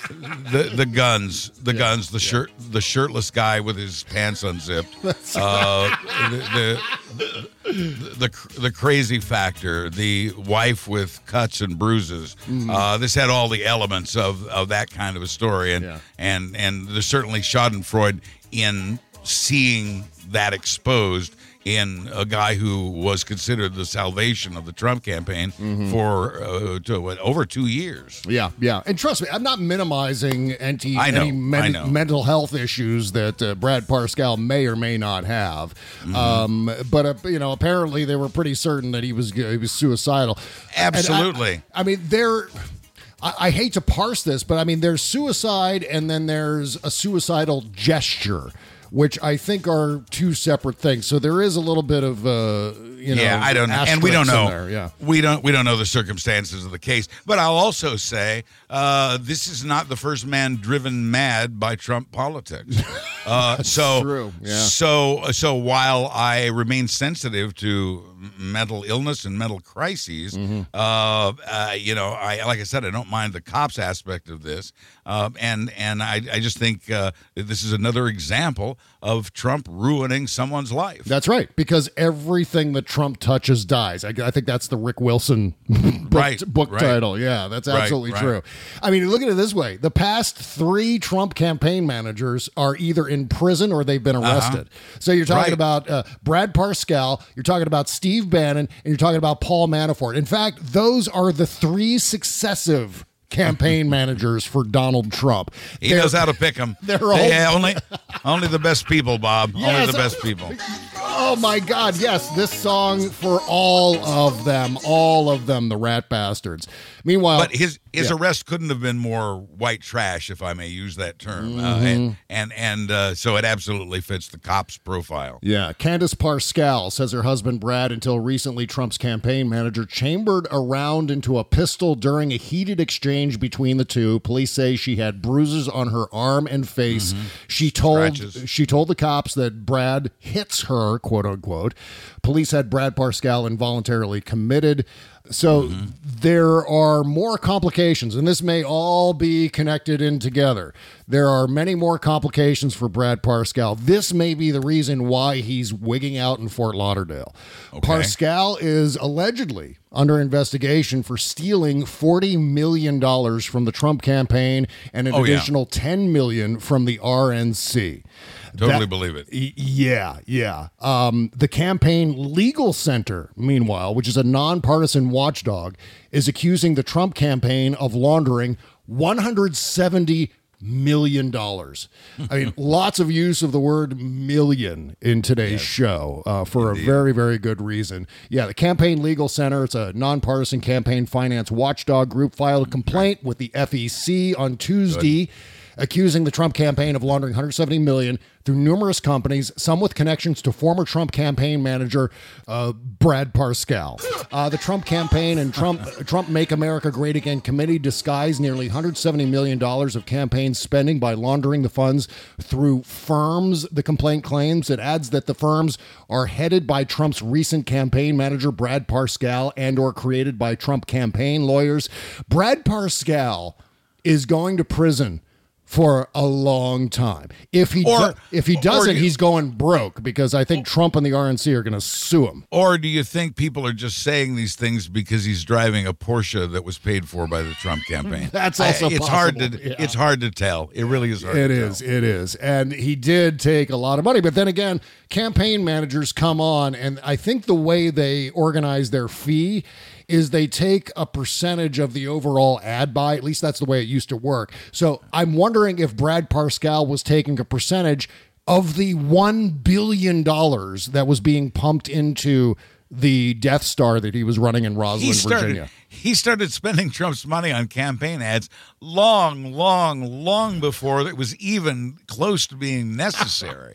the the guns, the Yeah, guns, the shirt, the shirtless guy with his pants unzipped. Uh, the, the, the the the crazy factor, the wife with cuts and bruises. Mm-hmm. Uh, this had all the elements of, of that kind of a story, and Yeah. and and there's certainly Schadenfreude in seeing that exposed in a guy who was considered the salvation of the Trump campaign Mm-hmm. for uh, to, what, over two years. Yeah, yeah. And trust me, I'm not minimizing any, I know, any men- I know. mental health issues that uh, Brad Parscale may or may not have. Mm-hmm. Um, but, uh, you know, apparently they were pretty certain that he was he was suicidal. And I- Absolutely. I, mean, there... I, I hate to parse this, but I mean, there's suicide and then there's a suicidal gesture, which I think are two separate things. So there is a little bit of, uh, you know, yeah, I don't know, and we don't asterisks in know. there, yeah. We don't. We don't know the circumstances of the case. But I'll also say uh, this is not the first man driven mad by Trump politics. Uh, so true, yeah. So so while I remain sensitive to mental illness and mental crises, Mm-hmm. uh, uh, you know, I like I said, I don't mind the cops aspect of this, uh, and and I I just think uh, that this is another example of Trump ruining someone's life. That's right, because everything that Trump touches dies. I, I think that's the Rick Wilson book, Right, book right. title. Yeah, that's Right, absolutely right. true. I mean, look at it this way. The past three Trump campaign managers are either in prison or they've been arrested. So you're talking Right. about uh, Brad Parscale, you're talking about Steve Bannon, and you're talking about Paul Manafort. In fact, those are the three successive campaign managers for Donald Trump. He They're- knows how to pick them. they're all- yeah, only, only the best people, Bob. Yes. Only the best people. Oh my God, yes, this song for all of them, all of them, the rat bastards. Meanwhile, But his his yeah. arrest couldn't have been more white trash, if I may use that term. Uh, Mm-hmm. and and, and uh, so it absolutely fits the cop's profile. Yeah, Candace Parscale says her husband Brad, until recently Trump's campaign manager, chambered a round into a pistol during a heated exchange between the two. Police say she had bruises on her arm and face. She told Scratches. she told the cops that Brad hits her, quote unquote. Police had Brad Parscale involuntarily committed. So there are more complications, and this may all be connected in together. There are many more complications for Brad Parscale. This may be the reason why he's wigging out in Fort Lauderdale. Okay. Parscale is allegedly under investigation for stealing forty million dollars from the Trump campaign and an Oh, yeah. additional ten million dollars from the R N C. Totally That- believe it. Y- Yeah, yeah. Um, the Campaign Legal Center, meanwhile, which is a nonpartisan watchdog, is accusing the Trump campaign of laundering one hundred seventy million dollars. I mean, lots of use of the word million in today's show uh, for Indeed. a very, very good reason. Yeah, the Campaign Legal Center, it's a nonpartisan campaign finance watchdog group, filed a complaint with the F E C on Tuesday, accusing the Trump campaign of laundering one hundred seventy million dollars through numerous companies, some with connections to former Trump campaign manager uh, Brad Parscale. Uh, the Trump campaign and Trump Trump Make America Great Again committee disguised nearly one hundred seventy million dollars of campaign spending by laundering the funds through firms. The complaint claims it adds that the firms are headed by Trump's recent campaign manager Brad Parscale and or created by Trump campaign lawyers. Brad Parscale is going to prison for a long time. If he Or- do, if he doesn't, you- he's going broke because I think Trump and the R N C are going to sue him. Or do you think people are just saying these things because he's driving a Porsche that was paid for by the Trump campaign? That's also I, it's hard possible, to yeah. it's hard to tell. It really is hard It to is, tell. it is. And he did take a lot of money. But then again, campaign managers come on, and I think the way they organize their fee is they take a percentage of the overall ad buy. At least that's the way it used to work. So I'm wondering if Brad Parscale was taking a percentage of the one billion dollars that was being pumped into the Death Star that he was running in Roslyn, He started, Virginia. he started spending Trump's money on campaign ads long, long, long before it was even close to being necessary.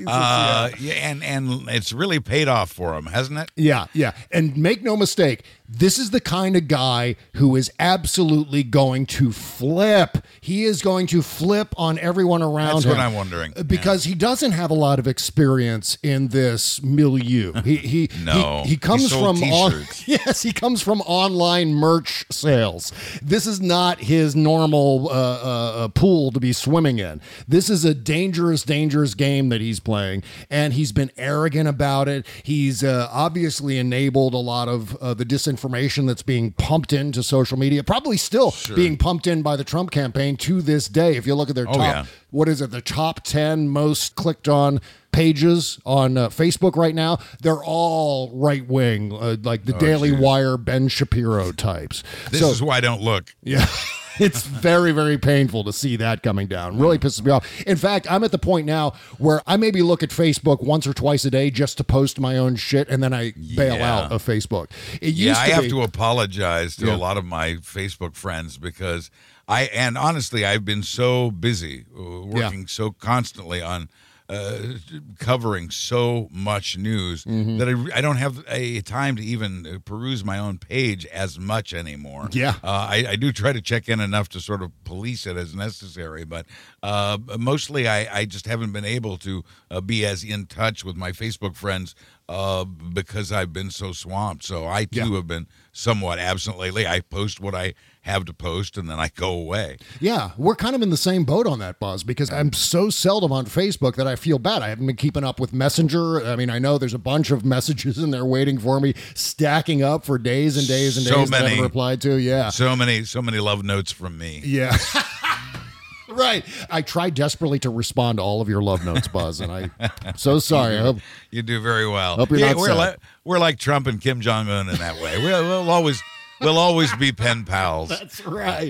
uh, yeah. and and it's really paid off for him, hasn't it? Yeah, yeah. And make no mistake, this is the kind of guy who is absolutely going to flip. He is going to flip on everyone around That's him. what I'm wondering. Because he doesn't have a lot of experience in this milieu. He he No, he, he comes he sold from on, t-shirts. yes, he comes from online merch sales. This is not his normal uh, uh, uh, pool to be swimming in. This is a dangerous, dangerous game that he's playing, and he's been arrogant about it. He's uh, obviously enabled a lot of uh, the disinformation that's being pumped into social media, probably still being pumped in by the Trump campaign to this day. If you look at their Oh, top, yeah. what is it, the top ten most clicked on pages on uh, Facebook right now, they're all right wing, uh, like the Oh, Daily geez. Wire, Ben Shapiro types. This So- is why I don't look. yeah. It's very, very painful to see that coming down. Really pisses me off. In fact, I'm at the point now where I maybe look at Facebook once or twice a day just to post my own shit, and then I bail Yeah. out of Facebook. It Yeah, used I to have be, to apologize to Yeah. a lot of my Facebook friends because I, and honestly, I've been so busy uh, working so constantly on uh, covering so much news Mm-hmm. that I, I don't have a time to even peruse my own page as much anymore. Yeah. Uh, I, I do try to check in enough to sort of police it as necessary, but uh, mostly I, I just haven't been able to uh, be as in touch with my Facebook friends uh, because I've been so swamped. So I, too, Yeah. have been somewhat absent lately. I post what I have to post, and then I go away. Yeah, we're kind of in the same boat on that, Buzz, because I'm so seldom on Facebook that I feel bad. I haven't been keeping up with Messenger. I mean, I know there's a bunch of messages in there waiting for me, stacking up for days and days and So days that I many. haven't replied to. Yeah. So many, so many love notes from me. Yeah. Right. I tried desperately to respond to all of your love notes, Buzz, and I, I'm so sorry. I hope, You do very well. Hope you're yeah, not we're sad. like we're like Trump and Kim Jong Un in that way. We'll, we'll always we'll always be pen pals. That's right.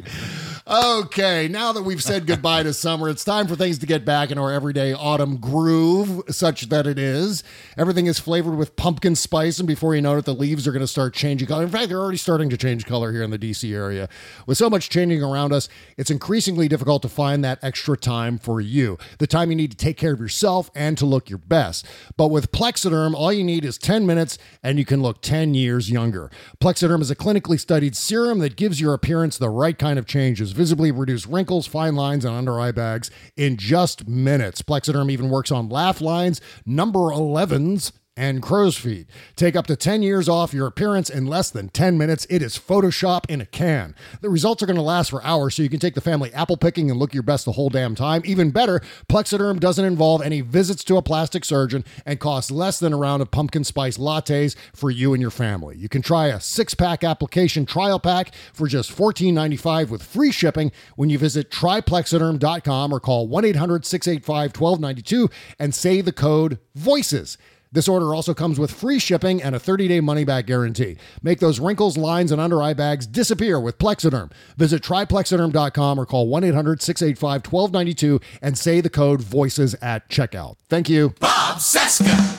Okay, now that we've said goodbye to summer, it's time for things to get back in our everyday autumn groove, such that it is. Everything is flavored with pumpkin spice, and before you know it, the leaves are going to start changing color. In fact, they're already starting to change color here in the D C area. With so much changing around us, it's increasingly difficult to find that extra time for you, the time you need to take care of yourself and to look your best. But with Plexiderm, all you need is ten minutes, and you can look ten years younger. Plexiderm is a clinically studied serum that gives your appearance the right kind of changes, visibly reduce wrinkles, fine lines, and under eye bags in just minutes. Plexiderm even works on laugh lines, number elevens, and crow's feet. Take up to ten years off your appearance in less than ten minutes. It is Photoshop in a can. The results are going to last for hours, so you can take the family apple picking and look your best the whole damn time. Even better, Plexiderm doesn't involve any visits to a plastic surgeon and costs less than a round of pumpkin spice lattes for you and your family. You can try a six-pack application trial pack for just fourteen ninety-five with free shipping when you visit try plexiderm dot com or call one eight hundred six eight five one two nine two and say the code VOICES. This order also comes with free shipping and a thirty-day money-back guarantee. Make those wrinkles, lines, and under eye bags disappear with Plexiderm. Visit try plexiderm dot com or call one eight hundred six eight five one two nine two and say the code VOICES at checkout. Thank you. Bob Cesca.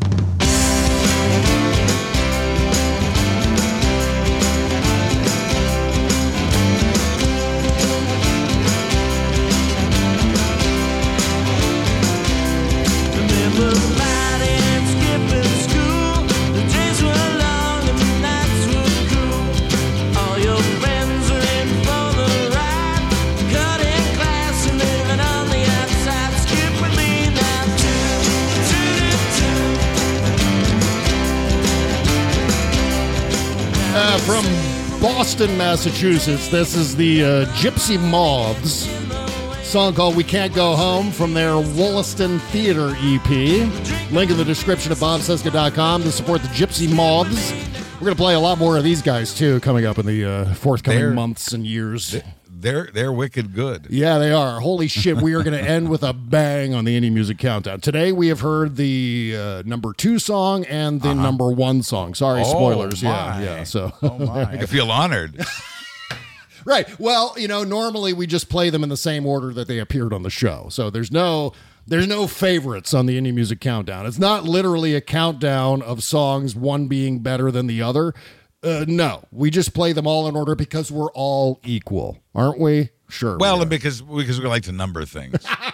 Uh, from Boston, Massachusetts, this is the uh, Gypsy Moths. song called We Can't Go Home from their Wollaston Theater E P. Link in the description at bob cesca dot com to support the Gypsy Moths. We're going to play a lot more of these guys, too, coming up in the uh, forthcoming they're, months and years. They're they're wicked good. Yeah, they are. Holy shit, we are going to end with a bang on the Indie Music Countdown. Today, we have heard the uh, number two song and the uh-huh. number one song. Sorry, oh, spoilers. My. Yeah, yeah. So, oh my. I feel honored. Right. Well, you know, normally we just play them in the same order that they appeared on the show. So there's no there's no favorites on the Indie Music Countdown. It's not literally a countdown of songs, one being better than the other. Uh, no, we just play them all in order because we're all equal, aren't we? Sure. Well, we because because we like to number things.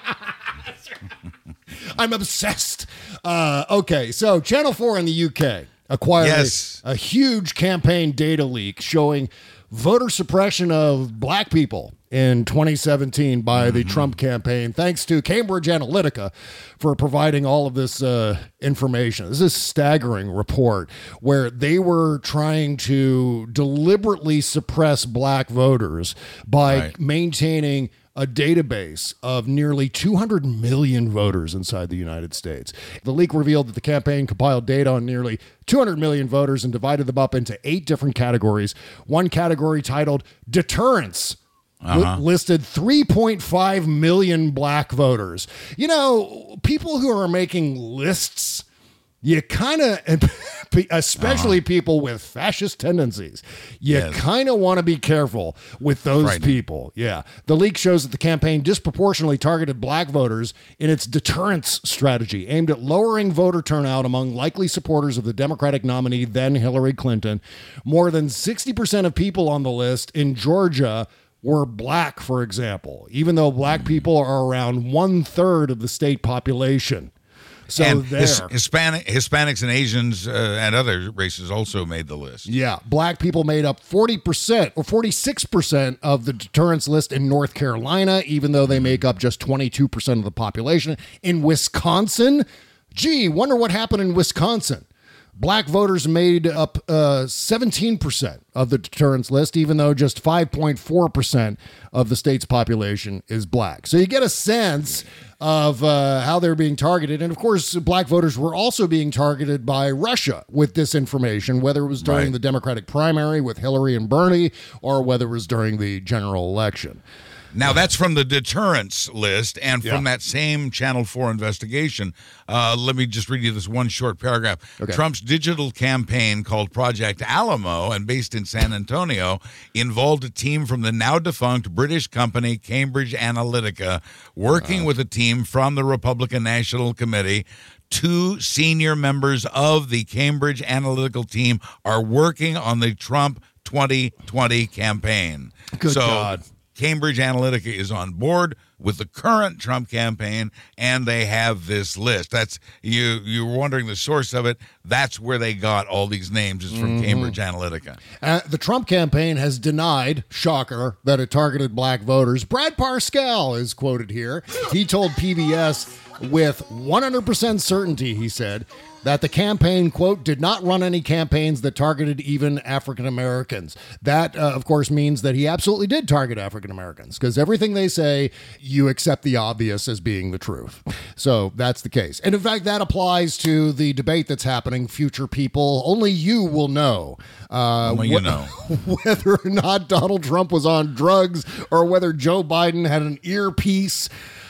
I'm obsessed. Uh, okay, so Channel four in the U K acquired yes. a, a huge campaign data leak showing voter suppression of black people in twenty seventeen by the mm-hmm. Trump campaign, thanks to Cambridge Analytica for providing all of this uh, information. This is a staggering report where they were trying to deliberately suppress black voters by right. maintaining a database of nearly two hundred million voters inside the United States. The leak revealed that the campaign compiled data on nearly two hundred million voters and divided them up into eight different categories. One category titled Deterrence uh-huh. li- listed three point five million black voters. You know, people who are making lists, you kind of, especially uh-huh. people with fascist tendencies, you yes. kind of want to be careful with those people. Yeah. The leak shows that the campaign disproportionately targeted black voters in its deterrence strategy aimed at lowering voter turnout among likely supporters of the Democratic nominee, then Hillary Clinton. More than sixty percent of people on the list in Georgia were black, for example, even though black people are around one third of the state population. So and there. His, Hispanic, Hispanics and Asians uh, and other races also made the list. Yeah. Black people made up forty percent or forty-six percent of the deterrence list in North Carolina, even though they make up just twenty-two percent of the population. In Wisconsin, gee, wonder what happened in Wisconsin. Black voters made up uh, seventeen percent of the deterrence list, even though just five point four percent of the state's population is black. So you get a sense of uh, how they're being targeted. And of course, black voters were also being targeted by Russia with disinformation, whether it was during right. the Democratic primary with Hillary and Bernie or whether it was during the general election. Now, that's from the deterrence list and from yeah. that same Channel four investigation. Uh, let me just read you this one short paragraph. Okay. Trump's digital campaign called Project Alamo and based in San Antonio involved a team from the now-defunct British company Cambridge Analytica working uh, with a team from the Republican National Committee. Two senior members of the Cambridge Analytical team are working on the Trump twenty twenty campaign. Good so, God. Cambridge Analytica is on board with the current Trump campaign, and they have this list. That's you. You were wondering the source of it. That's where they got all these names. Is from mm-hmm. Cambridge Analytica. Uh, the Trump campaign has denied, shocker, that it targeted black voters. Brad Parscale is quoted here. He told P B S with one hundred percent certainty, he said, that the campaign, quote, did not run any campaigns that targeted even African Americans. That, uh, of course, means that he absolutely did target African Americans because everything they say, you accept the obvious as being the truth. So that's the case. And in fact, that applies to the debate that's happening. Future people, only you will know. Uh, only you know. Whether or not Donald Trump was on drugs or whether Joe Biden had an earpiece.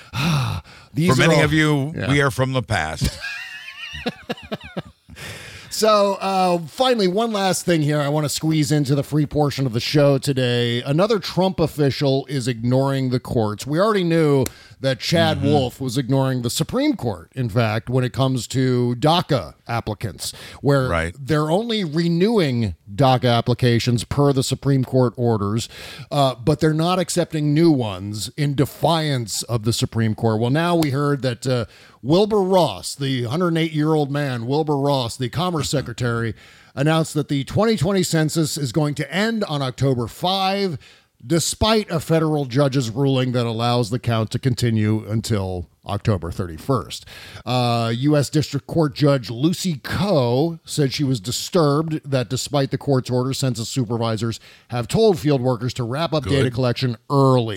These For many all, of you, yeah. we are from the past. So uh, finally, one last thing here I want to squeeze into the free portion of the show today. Another Trump official is ignoring the courts. We already knew that Chad mm-hmm. Wolf was ignoring the Supreme Court, in fact, when it comes to DACA applicants, where right. they're only renewing DACA applications per the Supreme Court orders, uh, but they're not accepting new ones in defiance of the Supreme Court. Well, now we heard that uh, Wilbur Ross, the one hundred eight-year-old man, Wilbur Ross, the Commerce Secretary, announced that the twenty twenty census is going to end on October fifth, despite a federal judge's ruling that allows the count to continue until October thirty-first. Uh, U S District Court Judge Lucy Coe said she was disturbed that despite the court's order, census supervisors have told field workers to wrap up Good. data collection early.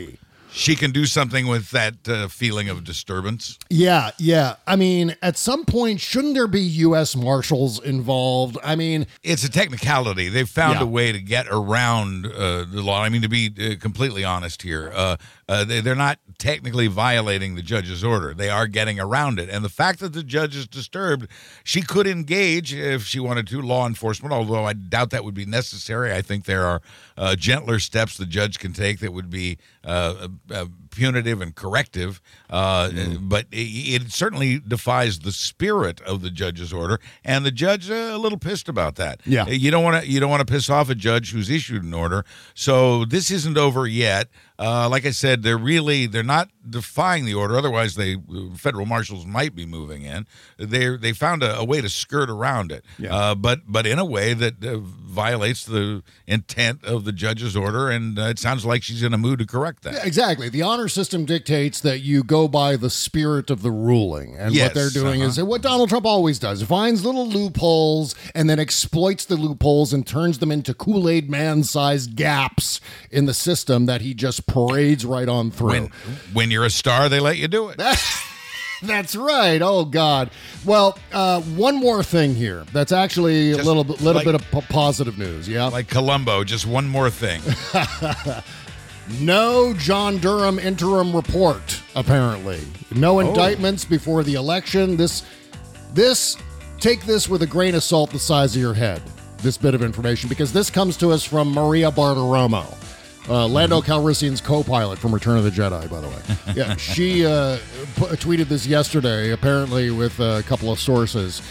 She can do something with that uh, feeling of disturbance. Yeah, yeah. I mean, at some point, shouldn't there be U S Marshals involved? I mean, it's a technicality. They've found yeah. a way to get around uh, the law. I mean, to be uh, completely honest here, uh, uh, they, they're not technically violating the judge's order. They are getting around it. And the fact that the judge is disturbed, she could engage, if she wanted to, law enforcement, although I doubt that would be necessary. I think there are uh, gentler steps the judge can take that would be uh, uh, punitive and corrective, uh, mm. but it, it certainly defies the spirit of the judge's order, and the judge uh, a little pissed about that. Yeah, you don't want to you don't want to piss off a judge who's issued an order. So this isn't over yet. Uh, like I said, they're really they're not defying the order. Otherwise, they federal marshals might be moving in. They they found a, a way to skirt around it, yeah. uh, but but in a way that uh, violates the intent of the judge's order, and uh, it sounds like she's in a mood to correct that. Yeah, exactly. The honor system dictates that you go by the spirit of the ruling, and yes, what they're doing uh-huh. is what Donald Trump always does: finds little loopholes and then exploits the loopholes and turns them into Kool-Aid man-sized gaps in the system that he just parades right on through. When, when you're a star, they let you do it. That's right. Oh, God. Well, uh, one more thing here. That's actually just a little, little like, bit of p- positive news. Yeah. Like Columbo, just one more thing. No John Durham interim report, apparently. No indictments oh. before the election. This, this, take this with a grain of salt the size of your head, this bit of information, because this comes to us from Maria Bartiromo. Uh, Lando Calrissian's co-pilot from Return of the Jedi, by the way. Yeah, she uh, p- tweeted this yesterday, apparently with a couple of sources.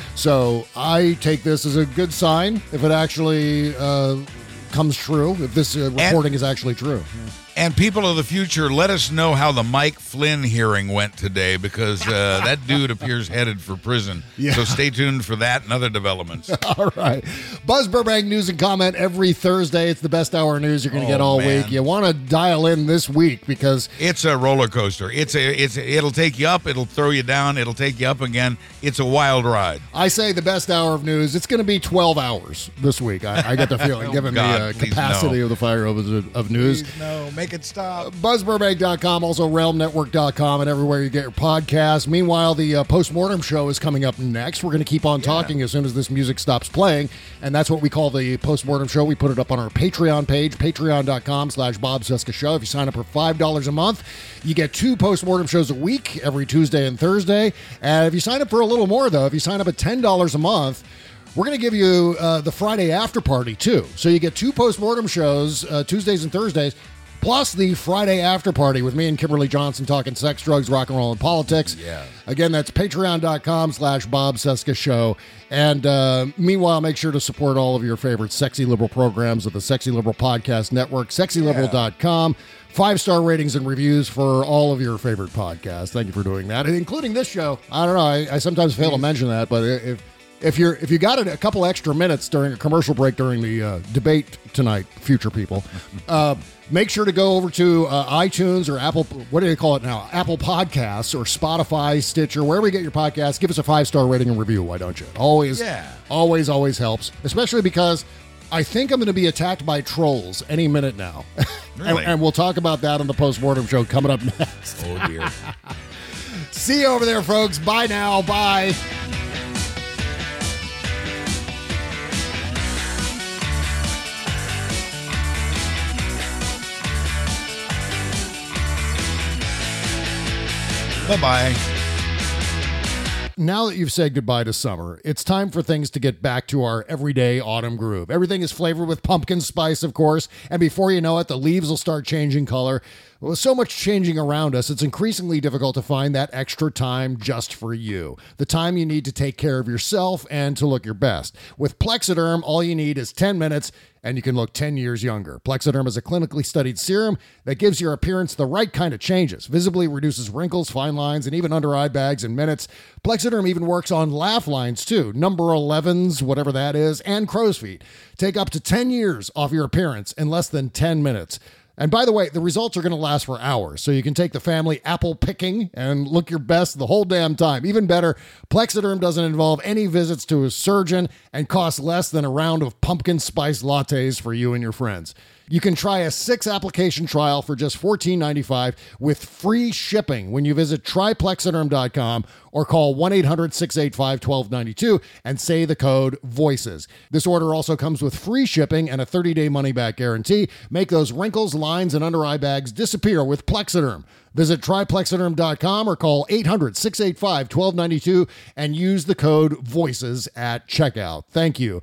So I take this as a good sign if it actually uh, comes true, if this uh, reporting and, is actually true. And people of the future, let us know how the Mike Flynn hearing went today, because uh, that dude appears headed for prison. Yeah. So stay tuned for that and other developments. All right. Buzz Burbank News and Comment every Thursday. It's the best hour of news you're going to oh, get all man. week. You want to dial in this week because it's a roller coaster. It's a it's a, it'll take you up, it'll throw you down, it'll take you up again. It's a wild ride. I say the best hour of news. It's going to be twelve hours this week. I, I get the feeling, oh, given God, the uh, capacity no. of the fire of, of news. Please no, make it stop. Buzz Burbank dot com, also Realm Network dot com, and everywhere you get your podcasts. Meanwhile, the uh, Postmortem Show is coming up next. We're going to keep on yeah. talking as soon as this music stops playing, and that's what we call the Postmortem Show. We put it up on our Patreon page, patreon dot com slash Bob Cesca Show. If you sign up for five dollars a month, you get two Postmortem Shows a week, every Tuesday and Thursday. And if you sign up for a little more, though, if you sign up at ten dollars a month, we're going to give you uh, the Friday after party, too. So you get two Postmortem Shows, uh, Tuesdays and Thursdays, plus the Friday after party with me and Kimberly Johnson talking sex, drugs, rock and roll, and politics. Yeah. Again, that's patreon dot com slash Bob Cesca Show. And uh, meanwhile, make sure to support all of your favorite Sexy Liberal programs with the Sexy Liberal Podcast Network, sexy liberal dot com. Five-star ratings and reviews for all of your favorite podcasts. Thank you for doing that, including this show. I don't know. I, I sometimes fail to mention that, but if if you're if you got it a couple extra minutes during a commercial break during the uh, debate tonight, future people, uh, make sure to go over to uh, iTunes or Apple. What do they call it now? Apple Podcasts or Spotify, Stitcher, wherever you get your podcasts. Give us a five-star rating and review. Why don't you? Always, yeah. always, always helps, especially because I think I'm going to be attacked by trolls any minute now. Really? and, and we'll talk about that on the Postmortem Show coming up next. Oh, dear. See you over there, folks. Bye now. Bye. Bye-bye. Now that you've said goodbye to summer, it's time for things to get back to our everyday autumn groove. Everything is flavored with pumpkin spice, of course, and before you know it, the leaves will start changing color. With so much changing around us, it's increasingly difficult to find that extra time just for you. The time you need to take care of yourself and to look your best. With Plexiderm, all you need is ten minutes and you can look ten years younger. Plexiderm is a clinically studied serum that gives your appearance the right kind of changes, visibly reduces wrinkles, fine lines, and even under eye bags in minutes. Plexiderm even works on laugh lines too, number elevens, whatever that is, and crow's feet. Take up to ten years off your appearance in less than ten minutes. And by the way, the results are going to last for hours, so you can take the family apple picking and look your best the whole damn time. Even better, Plexiderm doesn't involve any visits to a surgeon and costs less than a round of pumpkin spice lattes for you and your friends. You can try a six application trial for just fourteen ninety-five with free shipping when you visit try plexiderm dot com or call one eight hundred six eight five one two nine two and say the code VOICES. This order also comes with free shipping and a thirty day money back guarantee. Make those wrinkles, lines, and under eye bags disappear with Plexiderm. Visit try plexiderm dot com or call eight hundred six eight five one two nine two and use the code VOICES at checkout. Thank you.